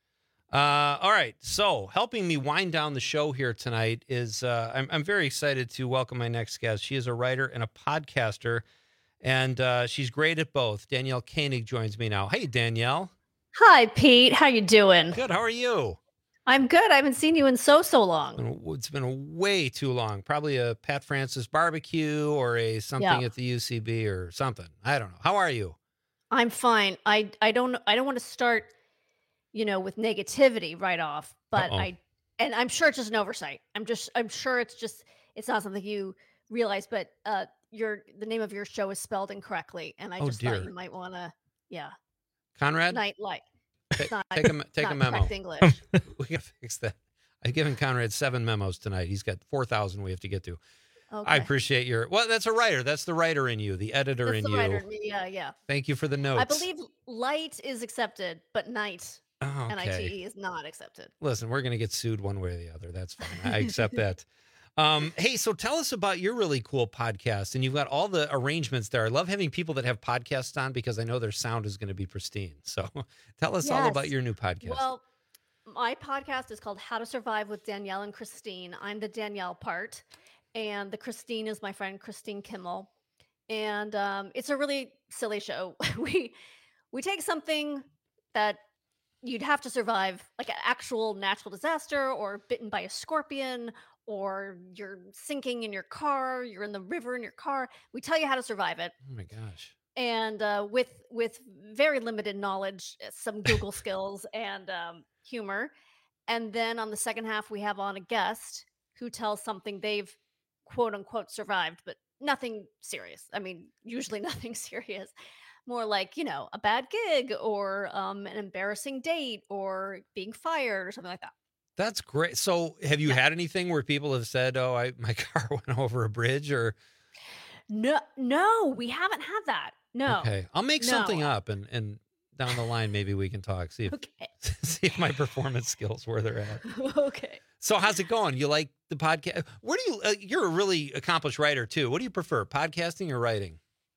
Uh, all right. So helping me wind down the show here tonight is uh, I'm, I'm very excited to welcome my next guest. She is a writer and a podcaster, and uh, she's great at both. Danielle Koenig joins me now. Hey, Danielle. Hi, Pete. How you doing? Good. How are you? I'm good. I haven't seen you in so, so long. It's been way too long. Probably a Pat Francis barbecue or a something Yeah. at the U C B or something. I don't know. How are you? I'm fine. I I don't I don't want to start, you know, with negativity right off, but Uh-oh. I and I'm sure it's just an oversight. I'm just I'm sure it's just it's not something you realize, but uh your the name of your show is spelled incorrectly, and I Oh, just dear. thought you might want to, yeah. Conrad? Night light. Ta- take a, take not a memo. correct English. We can fix that. I've given Conrad seven memos tonight. He's got four thousand we have to get to. I Okay. appreciate your, well, that's a writer. That's the writer in you, the editor That's in the you. writer in me. Yeah, yeah. Thank you for the notes. I believe light is accepted, but night, Oh, N I T okay. E, is not accepted. Listen, we're going to get sued one way or the other. That's fine. I accept that. Um, hey, so tell us about your really cool podcast. And you've got all the arrangements there. I love having people that have podcasts on because I know their sound is going to be pristine. So tell us all about Yes. your new podcast. Well, my podcast is called How to Survive with Danielle and Christine. I'm the Danielle part, and the Christine is my friend Christine Kimmel. And um, it's a really silly show. we we take something that you'd have to survive, like an actual natural disaster, or bitten by a scorpion, or you're sinking in your car, you're in the river in your car. We tell you how to survive it. Oh my gosh. And uh, with with very limited knowledge, uh, some Google skills, and um, humor. And then on the second half, we have on a guest who tells something they've quote unquote survived, but nothing serious. I mean, usually nothing serious. More like, you know, a bad gig, or um, an embarrassing date, or being fired, or something like that. That's great. So have you had anything where people have said, oh, I my car went over a bridge, or? No, no, we haven't had that. No. Okay. I'll make No. something up, and, and down the line, maybe we can talk. See if, Okay. see if my performance skills, where they're at. Okay. So how's it going? You like the podcast? Where do you, uh, you're a really accomplished writer too. What do you prefer, podcasting or writing?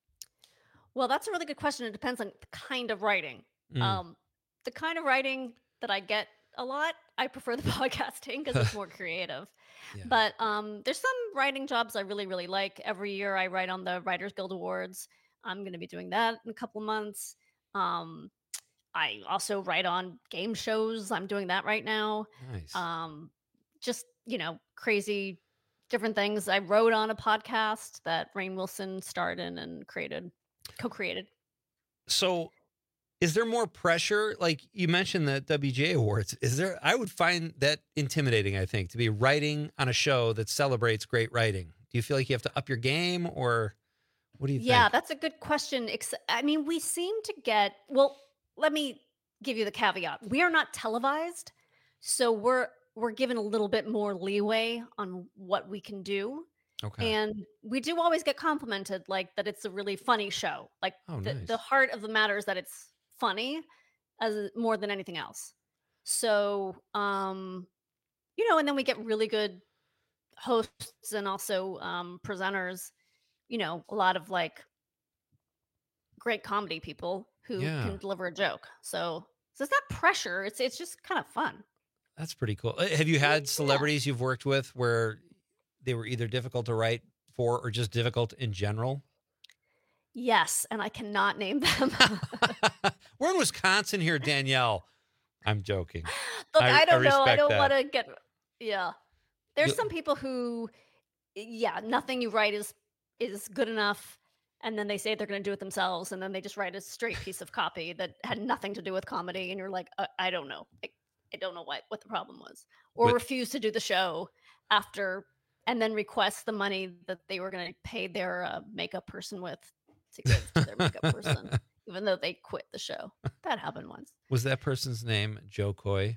Well, that's a really good question. It depends on the kind of writing. Mm. Um, the kind of writing that I get a lot, I prefer the podcasting because it's more creative. But um, there's some writing jobs I really, really like. Every year I write on the Writers Guild Awards. I'm going to be doing that in a couple of months. Um, I also write on game shows. I'm doing that right now. Nice. Um, just, you know, crazy different things. I wrote on a podcast that Rainn Wilson starred in and created, co-created. So is there more pressure? Like you mentioned the W G A Awards. Is there, I would find that intimidating, I think, to be writing on a show that celebrates great writing. Do you feel like you have to up your game, or what do you Yeah, think? that's a good question. Ex- I mean, we seem to get, well, let me give you the caveat. We are not televised, so we're we're given a little bit more leeway on what we can do. Okay. And we do always get complimented, like that it's a really funny show. Like Oh, the, nice. the heart of the matter is that it's funny as more than anything else. So, um, you know, and then we get really good hosts and also um, presenters, you know, a lot of like great comedy people who Yeah. can deliver a joke. So, so it's not pressure. It's it's just kind of fun. That's pretty cool. Uh, Have you had celebrities you've worked with where they were either difficult to write for or just difficult in general? Yes, and I cannot name them. We're in Wisconsin here, Danielle. I'm joking. Look, I, don't know. I respect don't that. want to get. Yeah, there's You- some people who, yeah, nothing you write is is good enough. and then they say they're going to do it themselves, and then they just write a straight piece of copy that had nothing to do with comedy, and you're like, uh, I don't know. I, I don't know what, what the problem was. Or But- refuse to do the show after, and then request the money that they were going to pay their uh, makeup person with to give to their makeup person, even though they quit the show. That happened once. Was that person's name Joe Coy?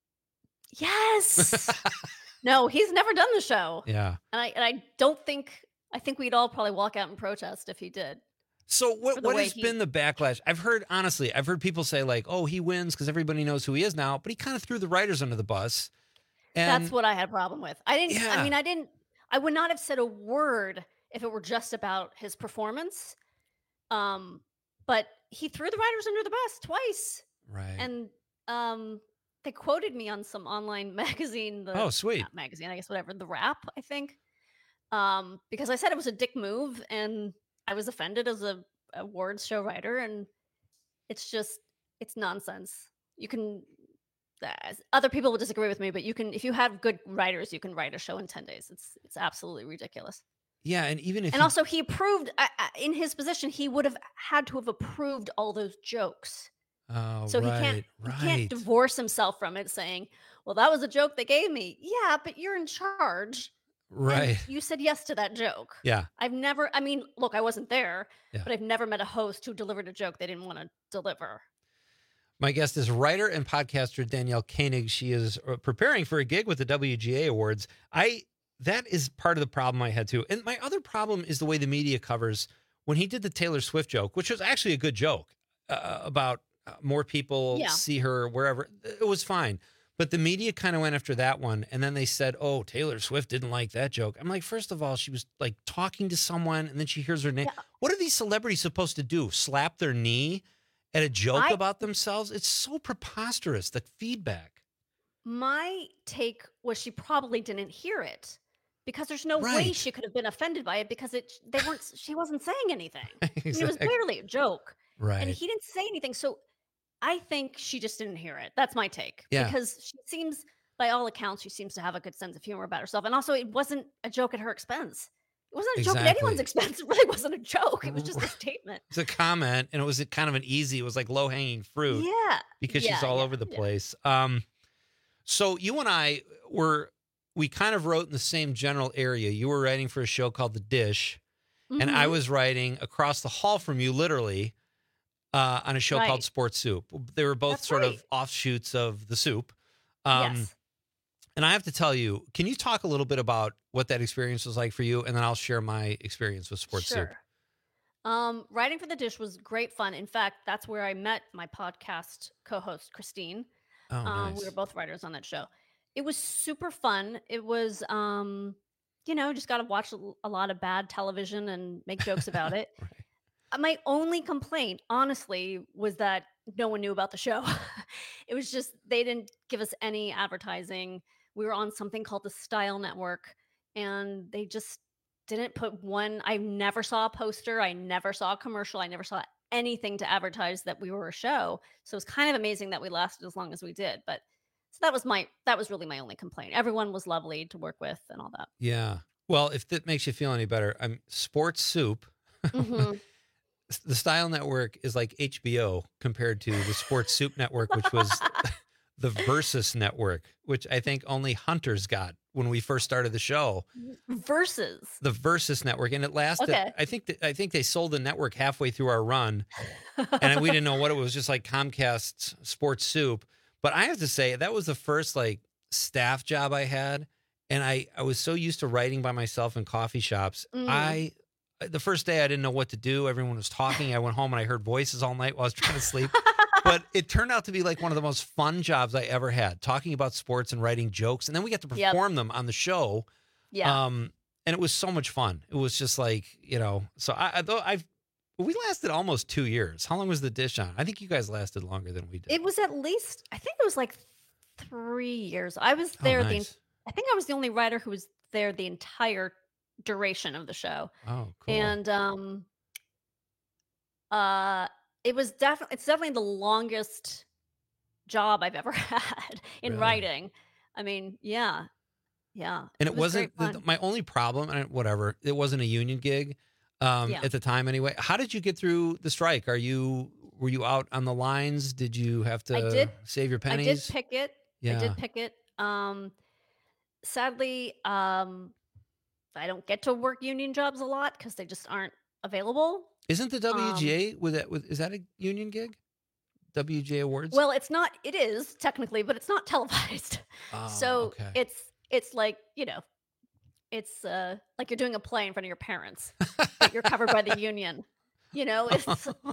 Yes. No, he's never done the show. Yeah. And I and I don't think I think we'd all probably walk out and protest if he did. So For what the what way has he- been the backlash? I've heard, honestly, I've heard people say like, oh, he wins because everybody knows who he is now, but he kind of threw the writers under the bus. And That's what I had a problem with. I didn't Yeah. I mean I didn't I would not have said a word if it were just about his performance. Um but he threw the writers under the bus twice. Right. And um they quoted me on some online magazine. The, Oh, sweet. not magazine, I guess, whatever. The Wrap, I think. Um, because I said it was a dick move, and I was offended as a awards show writer, and it's just, it's nonsense. You can, uh, other people will disagree with me, but you can, if you have good writers, you can write a show in ten days. It's it's absolutely ridiculous. Yeah, and even if And he- also, he approved, uh, uh, in his position, he would have had to have approved all those jokes. oh, So right, he can't right. he can't divorce himself from it, saying, "Well, that was a joke they gave me." Yeah, but you're in charge. and Right. you said yes to that joke. Yeah. I've never. I mean, look, I wasn't there, Yeah. but I've never met a host who delivered a joke they didn't want to deliver. My guest is writer and podcaster Danielle Koenig. She is uh, preparing for a gig with the W G A Awards. I that is part of the problem I had too. And my other problem is the way the media covers when he did the Taylor Swift joke, which was actually a good joke uh, about uh, more people Yeah. see her wherever. It was fine. But the media kind of went after that one. And then they said, oh, Taylor Swift didn't like that joke. I'm like, first of all, she was like talking to someone and then she hears her name. What are these celebrities supposed to do? Slap their knee at a joke I- about themselves? It's so preposterous, the feedback. My take was she probably didn't hear it because there's no way Right. she could have been offended by it because it they weren't. She wasn't saying anything. I mean, it was Exactly. clearly a joke. Right. And he didn't say anything. So I think she just didn't hear it. That's my take. Yeah. Because she seems, by all accounts, she seems to have a good sense of humor about herself. And also, it wasn't a joke at her expense. It wasn't a joke at anyone's Exactly. expense. It really wasn't a joke. It was just a statement. It's a comment, and it was a kind of an easy, it was like low hanging fruit. Yeah. Because Yeah, she's all yeah, over the yeah. place. Um, so you and I were, we kind of wrote in the same general area. You were writing for a show called The Dish, and I Mhm. was writing across the hall from you, literally, uh, on a show called Right. Sports Soup. They were both That's sort right. of offshoots of The Soup. Um, Yes. And I have to tell you, can you talk a little bit about what that experience was like for you? And then I'll share my experience with Sports Soup. Sure. Um, writing for The Dish was great fun. In fact, that's where I met my podcast co-host, Christine. Oh, Um, nice. we were both writers on that show. It was super fun. It was, um, you know, just got to watch a l- a lot of bad television and make jokes about it. Uh, My only complaint, honestly, was that no one knew about the show. It was just they didn't give us any advertising. We were on something called the Style Network, and they just didn't put one. I never saw a poster. I never saw a commercial. I never saw anything to advertise that we were a show. So it's kind of amazing that we lasted as long as we did. But so that was my that was really my only complaint. Everyone was lovely to work with and all that. Yeah. Well, if that makes you feel any better, I'm Sports Soup. Mhm. The Style Network is like H B O compared to the Sports Soup Network, which was the Versus Network, which I think only Hunters got when we first started the show. Versus. The Versus Network, and it lasted. Okay. I think that, I think they sold the network halfway through our run, and we didn't know what it was. Just like Comcast's Sports Soup. But I have to say that was the first like staff job I had, and I I was so used to writing by myself in coffee shops. Mm. I the first day I didn't know what to do. Everyone was talking. I went home and I heard voices all night while I was trying to sleep. But it turned out to be like one of the most fun jobs I ever had, talking about sports and writing jokes, and then we got to Yep. perform them on the show. Yeah. Um, and it was so much fun. It was just like, you know, so I, I though I've, we lasted almost two years. How long was the Dish on? I think you guys lasted longer than we did. It was at least, I think it was like three years. I was Oh, there nice. the, I think I was the only writer who was there the entire duration of the show. Oh, cool. And um, uh, it was definitely, it's definitely the longest job I've ever had in Really? writing. I mean, yeah, yeah. And it, was wasn't great the, fun. my only problem, and whatever. It wasn't a union gig. um, Yeah. at the time anyway. How did you get through the strike? Are you were you out on the lines? Did you have to I did save your pennies? I did picket. Yeah. I did picket. Um, sadly, um, I don't get to work union jobs a lot because they just aren't available. Isn't the W G A Um, with that? With, is that a union gig? W G A Awards. Well, it's not. It is technically, but it's not televised. Oh, so okay. it's it's like you know, it's uh, like you're doing a play in front of your parents, but you're covered by the union. You know, it's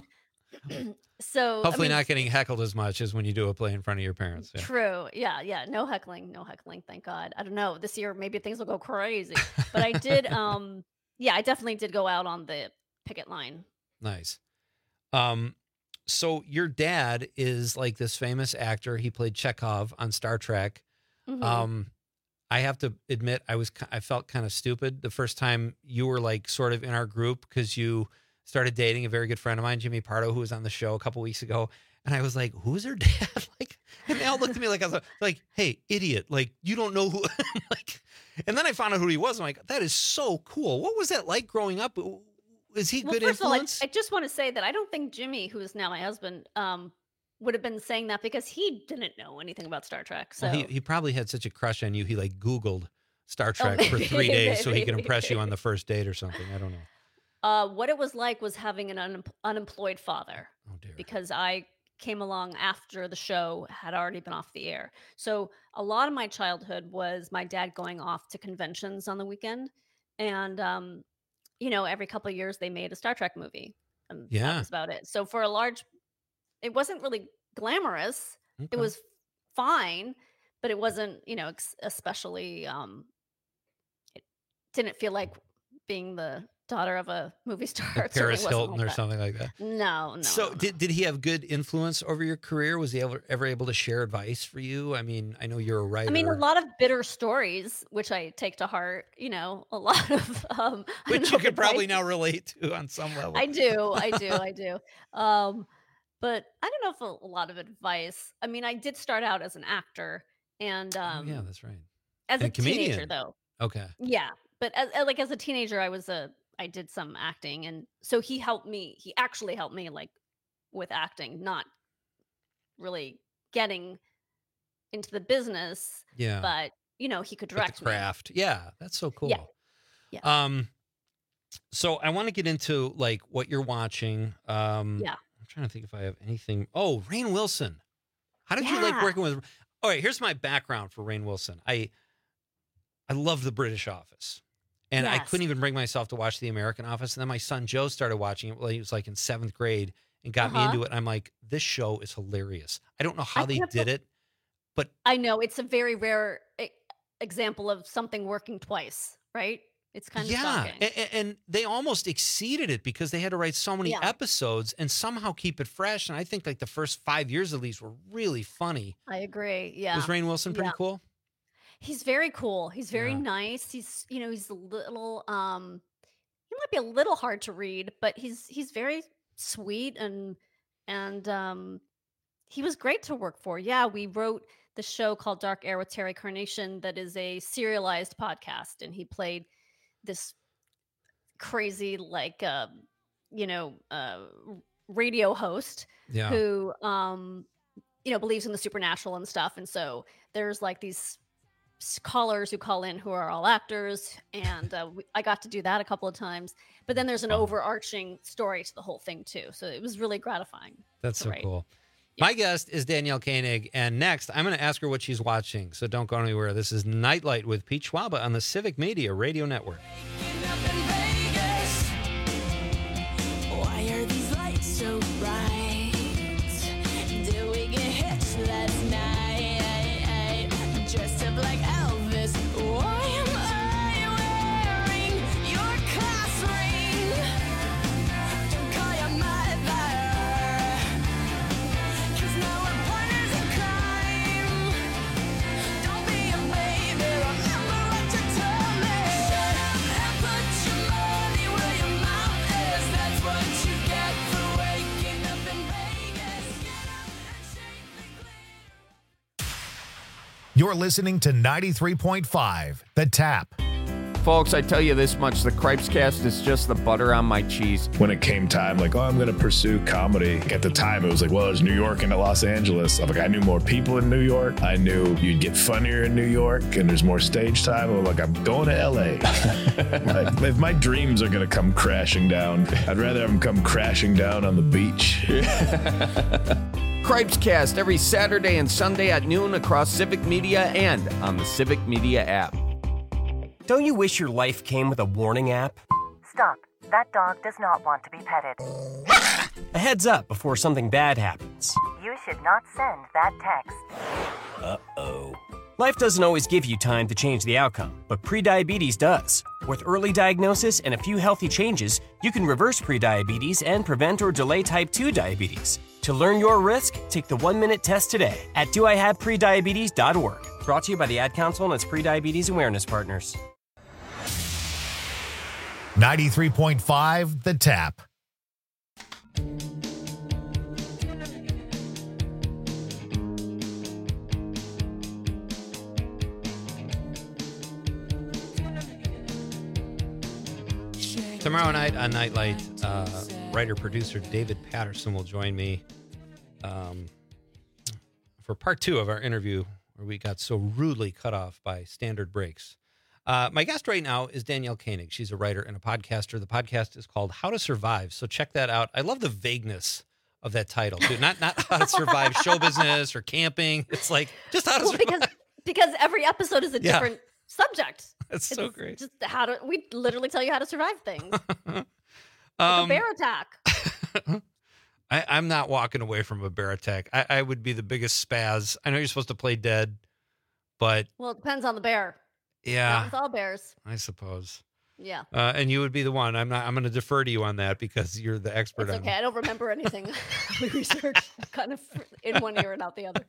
so. Hopefully I mean, not getting heckled as much as when you do a play in front of your parents. Yeah. True. Yeah. Yeah. No heckling. No heckling. Thank God. I don't know. This year, maybe things will go crazy. But I did. Um. Yeah, I definitely did go out on the picket line. Nice. Um, so your dad is like this famous actor. He played Chekhov on Star Trek. Mhm. Um, I have to admit, I was I felt kind of stupid the first time you were like sort of in our group because you started dating a very good friend of mine, Jimmy Pardo, who was on the show a couple weeks ago. And I was like, "Who's her dad?" Like, and they all looked at me like I was like, "Hey, idiot! Like, you don't know who." Like, and then I found out who he was. I'm like, "That is so cool." What was that like growing up? Is he Well, good first influence? of all, I, I just want to say that I don't think Jimmy, who is now my husband, um, would have been saying that because he didn't know anything about Star Trek. So Well, he he probably had such a crush on you. He like Googled Star Oh, Trek for maybe, three days so he could maybe, impress you on maybe. the first date or something. I don't know. Uh, what it was like was having an un- unemployed father. Oh dear. Because I came along after the show had already been off the air. So a lot of my childhood was my dad going off to conventions on the weekend, and um, you know, every couple of years they made a Star Trek movie. And that Yeah. was about it. So for a large, it wasn't really glamorous. Okay. It was fine, but it wasn't, you know, ex- especially. Um, it didn't feel like being the daughter of a movie star. Like It certainly Paris wasn't Hilton like or that. something like that. No, no. So no, no. did did he have good influence over your career? Was he ever ever able to share advice for you? I mean, I know you're a writer. I mean, a lot of bitter stories, which I take to heart. You know, a lot of um, I which don't you know could probably advice. now relate to on some level. I do, I do, I do. Um, but I don't know if a, a lot of advice. I mean, I did start out as an actor, and Oh, um, yeah, that's right. as And a teenager, comedian. though. Okay. Yeah, but as, as- like as a teenager, I was a I did some acting, and so he helped me. He actually helped me, like with acting, not really getting into the business. Yeah. But you know, he could But direct the me. craft. Yeah, that's so cool. Yeah. Yeah. Um, so I want to get into like what you're watching. Um, Yeah. I'm trying to think if I have anything. Oh, Rainn Wilson. How did you like Yeah. working with? All right, here's my background for Rainn Wilson. I I love The British Office, and I Yes. couldn't even bring myself to watch The American Office. And then my son Joe started watching it. Well, he was like in seventh grade and got me Uh-huh. into it. And I'm like, this show is hilarious. I don't know how I they can't did bel- it, but I know it's a very rare e- example of something working twice, right? It's kind of yeah, shocking. and, and they almost exceeded it because they had to write so many Yeah. episodes and somehow keep it fresh. And I think like the first five years at least were really funny. I agree. Yeah. Was Rainn Wilson pretty Yeah. cool? He's very cool. He's very Yeah. nice. He's, you know, he's a little um he might be a little hard to read, but he's he's very sweet and and um he was great to work for. Yeah, we wrote the show called Dark Air with Terry Carnation that is a serialized podcast, and he played this crazy like uh you know uh radio host Yeah. who um you know believes in the supernatural and stuff, and so there's like these s- callers who call in who are all actors, and uh, we, I got to do that a couple of times, but then there's an overarching story to the whole thing too, so it was really gratifying. That's to so write. cool. My guest is Danielle Koenig, and next I'm going to ask her what she's watching. So don't go anywhere. This is Nightlight with Pete Schwaba on the Civic Media Radio Network. Why are these lights so bright? Did we get hitched last night? Dressed up like Elvis. Why am I wearing your class ring? Don't call your mother, 'cause now we're partners in crime. Don't be a baby, remember what you told me. Shut up and put your money where your mouth is. That's what you get for waking up in Vegas. You're listening to ninety-three point five The Tap. Folks, I tell you this much, the Cripes Cast is just the butter on my cheese. When it came time, like, oh, I'm going to pursue comedy. At the time, it was like, well, there's New York and Los Angeles. I'm like, I knew more people in New York. I knew you'd get funnier in New York, and there's more stage time. I'm like, I'm going to L A. Like, if my dreams are going to come crashing down, I'd rather have them come crashing down on the beach. Cripes Cast every Saturday and Sunday at noon across Civic Media and on the Civic Media app. Don't you wish your life came with a warning app? Stop. That dog does not want to be petted. A heads up before something bad happens. You should not send that text. Uh-oh. Life doesn't always give you time to change the outcome, but prediabetes does. With early diagnosis and a few healthy changes, you can reverse prediabetes and prevent or delay type two diabetes. To learn your risk, take the one-minute test today at do I have prediabetes dot org. Brought to you by the Ad Council and its prediabetes awareness partners. ninety-three point five The Tap. Tomorrow night on Nightlight, uh, writer-producer David Patterson will join me um, for part two of our interview where we got so rudely cut off by standard breaks. Uh, my guest right now is Danielle Koenig. She's a writer and a podcaster. The podcast is called How to Survive, so check that out. I love the vagueness of that title, dude. Not not how to survive show business or camping. It's like just how to well, survive. Because, because every episode is a Yeah. different subject. That's it's so great. Just how to, we literally tell you how to survive things. Like Um, a bear attack. I, I'm not walking away from a bear attack. I, I would be the biggest spaz. I know you're supposed to play dead, but Well, it depends on the bear. yeah, Not with all bears. I suppose. Yeah. Uh, and you would be the one. I'm not. I'm going to defer to you on that because you're the expert It's on okay. I don't remember anything we researched. Kind of in one ear and out the other.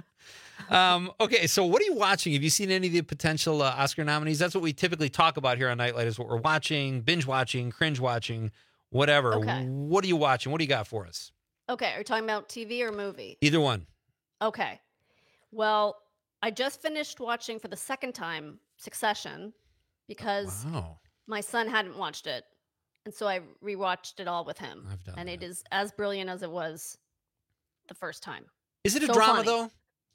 Um, okay, so what are you watching? Have you seen any of the potential uh, Oscar nominees? That's what we typically talk about here on Nightlight is what we're watching, binge watching, cringe watching, whatever. Okay. What are you watching? What do you got for us? Okay. Are you talking about T V or movie? Either one. Okay. Well, I just finished watching for the second time Succession because Wow. my son hadn't watched it. And so I rewatched it all with him. I've done and it is as brilliant as it was the first time. Is it a So drama funny. though?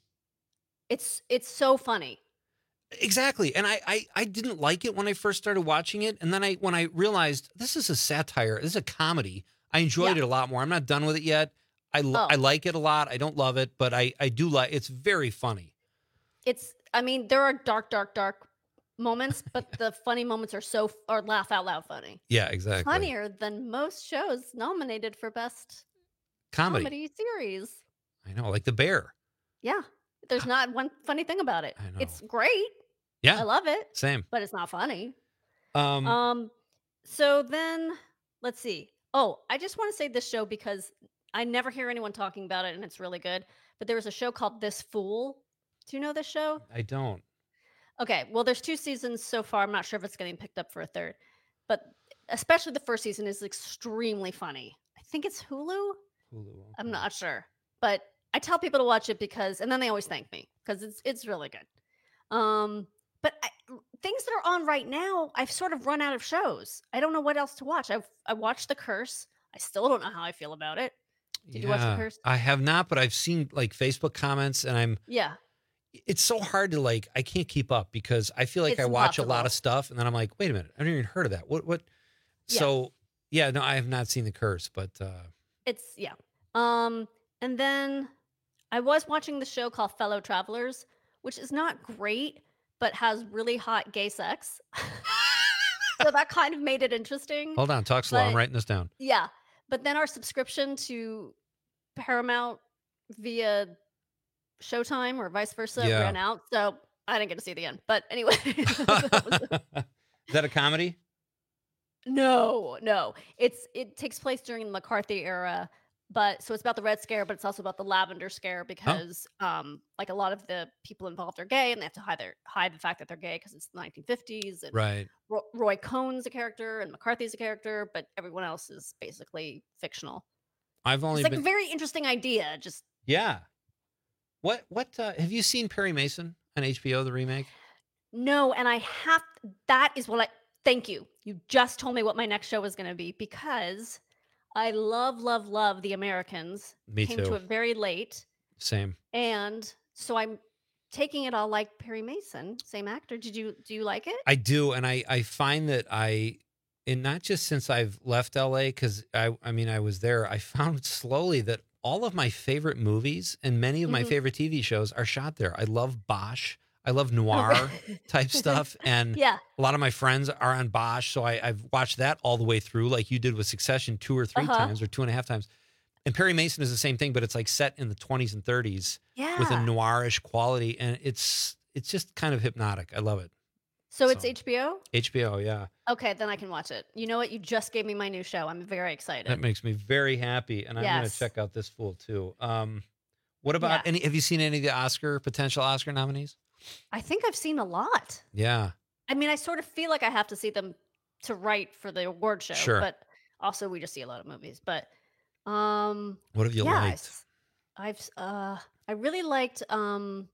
It's it's so funny. Exactly. And I, I I didn't like it when I first started watching it. And then I when I realized this is a satire, this is a comedy, I enjoyed Yeah. it a lot more. I'm not done with it yet. I, lo- Oh. I like it a lot. I don't love it, but I, I do like it's very funny. It's I mean, there are dark, dark, dark moments, but the funny moments are so are laugh out loud funny. Yeah, exactly. Funnier than most shows nominated for best Comedy. comedy series. I know, like The Bear. Yeah. There's not one funny thing about it. I know. It's great. Yeah. I love it. Same. But it's not funny. Um, Um so then let's see. Oh, I just want to say this show because I never hear anyone talking about it and it's really good. But there was a show called This Fool. Do you know this show? I don't. Okay, well, there's two seasons so far. I'm not sure if it's getting picked up for a third, but especially the first season is extremely funny. I think it's Hulu. Hulu. I'm not sure, but I tell people to watch it because, and then they always thank me because it's it's really good. Um, but I, things that are on right now, I've sort of run out of shows. I don't know what else to watch. I've I watched The Curse. I still don't know how I feel about it. Did you watch The Yeah, Curse? I have not, but I've seen like Facebook comments, and I'm. Yeah. It's so hard to like. I can't keep up because I feel like It's I watch a lot impossible. of stuff, and then I'm like, wait a minute, I haven't even heard of that. What? What? Yeah. So yeah, no, I have not seen The Curse, but uh, It's yeah. Um, and then I was watching the show called Fellow Travelers, which is not great, but has really hot gay sex. So that kind of made it interesting. hold on, talk slow. I'm But- writing this down. Yeah. But then our subscription to Paramount via Showtime or vice versa Yeah. ran out. So I didn't get to see the end. But anyway. Is that a comedy? No, no. It's it takes place during the McCarthy era, but so it's about the Red Scare, but it's also about the Lavender Scare because um like a lot of the people involved are gay and they have to hide their hide the fact that they're gay because it's the nineteen fifties and Right. Ro- Roy Cohn's a character and McCarthy's a character, but everyone else is basically fictional. I've only It's like been. a very interesting idea. Just Yeah. What? What? Uh, have you seen Perry Mason on H B O? The remake. No, and I have, that is what I, thank you. You just told me what my next show was going to be because I love, love, love The Americans. Me Came too. to it very late. Same. And so I'm taking it all like Perry Mason, same actor. Did you, do you like it? I do. And I, I find that I, and not just since I've left L A, because I, I mean, I was there, I found slowly that all of my favorite movies and many of my Mhm. favorite T V shows are shot there. I love Bosch. I love noir type stuff. And Yeah. a lot of my friends are on Bosch. So I, I've watched that all the way through, like you did with Succession two or three Uh-huh. times or two and a half times. And Perry Mason is the same thing, but it's like set in the twenties and thirties with a Yeah. noirish quality. And it's it's just kind of hypnotic. I love it. So it's H B O? H B O, yeah. Okay, then I can watch it. You know what? You just gave me my new show. I'm very excited. That makes me very happy. And I'm going to Yes. check out this fool too. Um, what about Yeah. any, have you seen any of the Oscar, potential Oscar nominees? I think I've seen a lot. Yeah. I mean, I sort of feel like I have to see them to write for the award show, Sure. but also we just see a lot of movies. But um, What have you yeah, I liked? s- I've s- uh, I really liked um,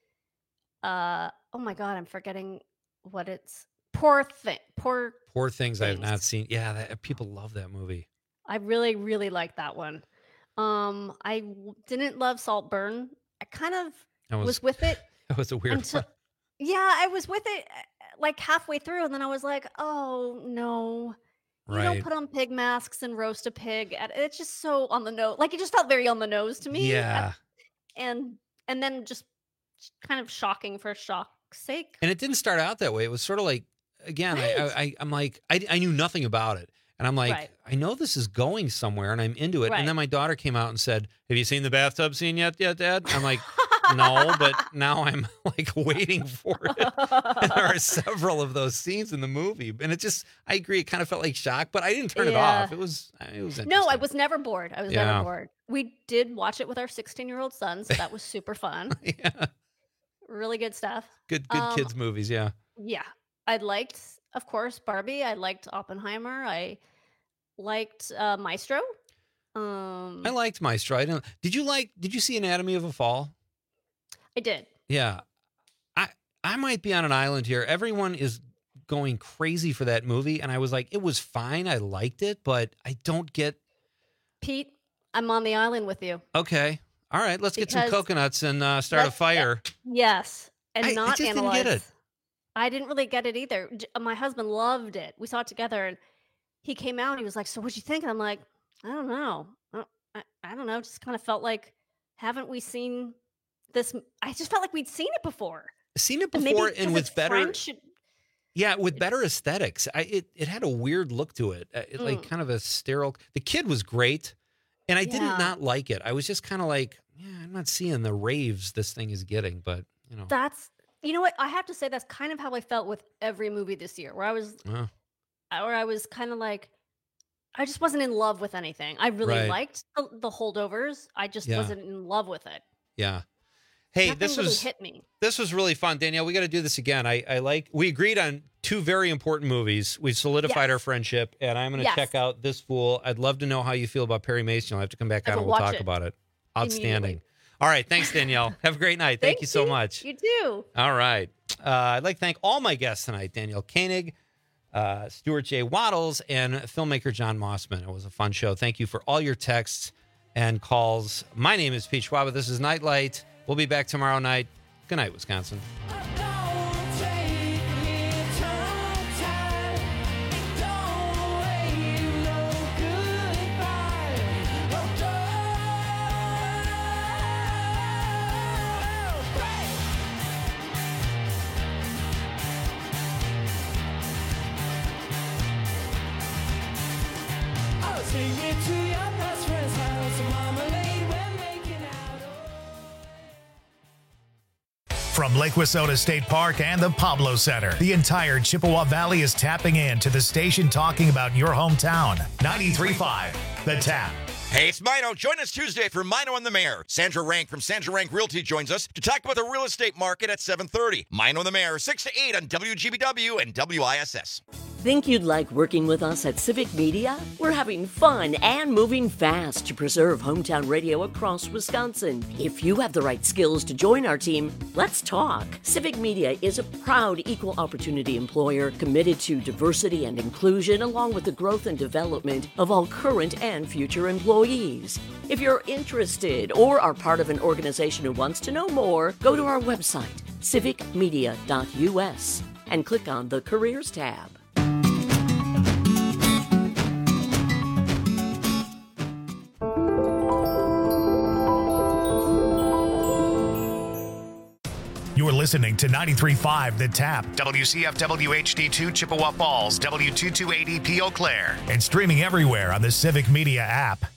uh, oh my god, I'm forgetting what it's. Poor thing, poor. Poor Things I have Things. not seen. Yeah, that, people love that movie. I really, really liked that one. Um, I w- didn't love Saltburn. I kind of That was- was with it. That was a weird until, one. yeah, I was with it uh, like halfway through, and then I was like, "Oh no, you Right. don't put on pig masks and roast a pig." At, it's just so on the nose. Like it just felt very on the nose to me. Yeah. and and then just kind of shocking for shock's sake. And it didn't start out that way. It was sort of like, again, I, I, I, I'm like, I, I knew nothing about it. And I'm like, Right. I know this is going somewhere and I'm into it. Right. And then my daughter came out and said, have you seen the bathtub scene yet, yet, Dad? I'm like, no, but now I'm like waiting for it. And there are several of those scenes in the movie. And it just, I agree, it kind of felt like shock, but I didn't turn it Yeah. off. It was, it was interesting. No, I was never bored. I was Yeah. never bored. We did watch it with our sixteen-year-old son, so that was super fun. yeah. Really good stuff. Good, good Um, kids movies. Yeah. Yeah. I liked, of course, Barbie. I liked Oppenheimer. I liked uh, Maestro. Um, I liked Maestro. I didn't, did you like, did you see Anatomy of a Fall? I did. Yeah. I I might be on an island here. Everyone is going crazy for that movie. And I was like, it was fine. I liked it, but I don't get. Pete, I'm on the island with you. Okay. All right. Let's get some Because- coconuts and uh, start a Let's- fire. Yes. And I- I not just didn't analyze. get it. I didn't really get it either. J- My husband loved it. We saw it together and he came out and he was like, "So what'd you think?" And I'm like, I don't know. I, don't- I, I don't know. Just kind of felt like, haven't we seen this? m- I just felt like we'd seen it before. Seen it And maybe before 'cause and with it's better. French, it- Yeah, with better aesthetics. I it, it had a weird look to it. Uh, it like Mm. kind of a sterile. The kid was great. And I didn't Yeah. not like it. I was just kind of like, yeah, I'm not seeing the raves this thing is getting, but you know. That's, you know what? I have to say that's kind of how I felt with every movie this year, where I was, uh, where I was kind of like, I just wasn't in love with anything. I really Right. liked the, the holdovers. I just Yeah. wasn't in love with it. yeah. Hey, Nothing this really was hit me. this was really fun, Danielle. We got to do this again. I, I like. We agreed on two very important movies. We've solidified Yes. our friendship, and I'm going to Yes. check out this fool. I'd love to know how you feel about Perry Mason. You'll have to come back I on will and we'll watch talk it about it. Outstanding. immediately. All right, thanks, Danielle. Have a great night. Thank, you so much. You too. All right. Uh, I'd like to thank all my guests tonight, Danielle Koenig, uh, Stuart J. Waddles, and filmmaker John Mossman. It was a fun show. Thank you for all your texts and calls. My name is Pete Schwab. This is Nightlight. We'll be back tomorrow night. Good night, Wisconsin. From Lake Wissota State Park and the Pablo Center, the entire Chippewa Valley is tapping in to the station talking about your hometown. ninety-three point five, The Tap. Hey, it's Mino. Join us Tuesday for Mino and the Mayor. Sandra Rank from Sandra Rank Realty joins us to talk about the real estate market at seven thirty. Mino and the Mayor, six to eight on W G B W and W I S S. Think you'd like working with us at Civic Media? We're having fun and moving fast to preserve hometown radio across Wisconsin. If you have the right skills to join our team, let's talk. Civic Media is a proud equal opportunity employer committed to diversity and inclusion, along with the growth and development of all current and future employees. If you're interested or are part of an organization who wants to know more, go to our website, civic media dot u s, and click on the Careers tab. You're listening to ninety-three point five The Tap, W C F W H D two Chippewa Falls, W two two eight zero P Eau Claire, and streaming everywhere on the Civic Media app.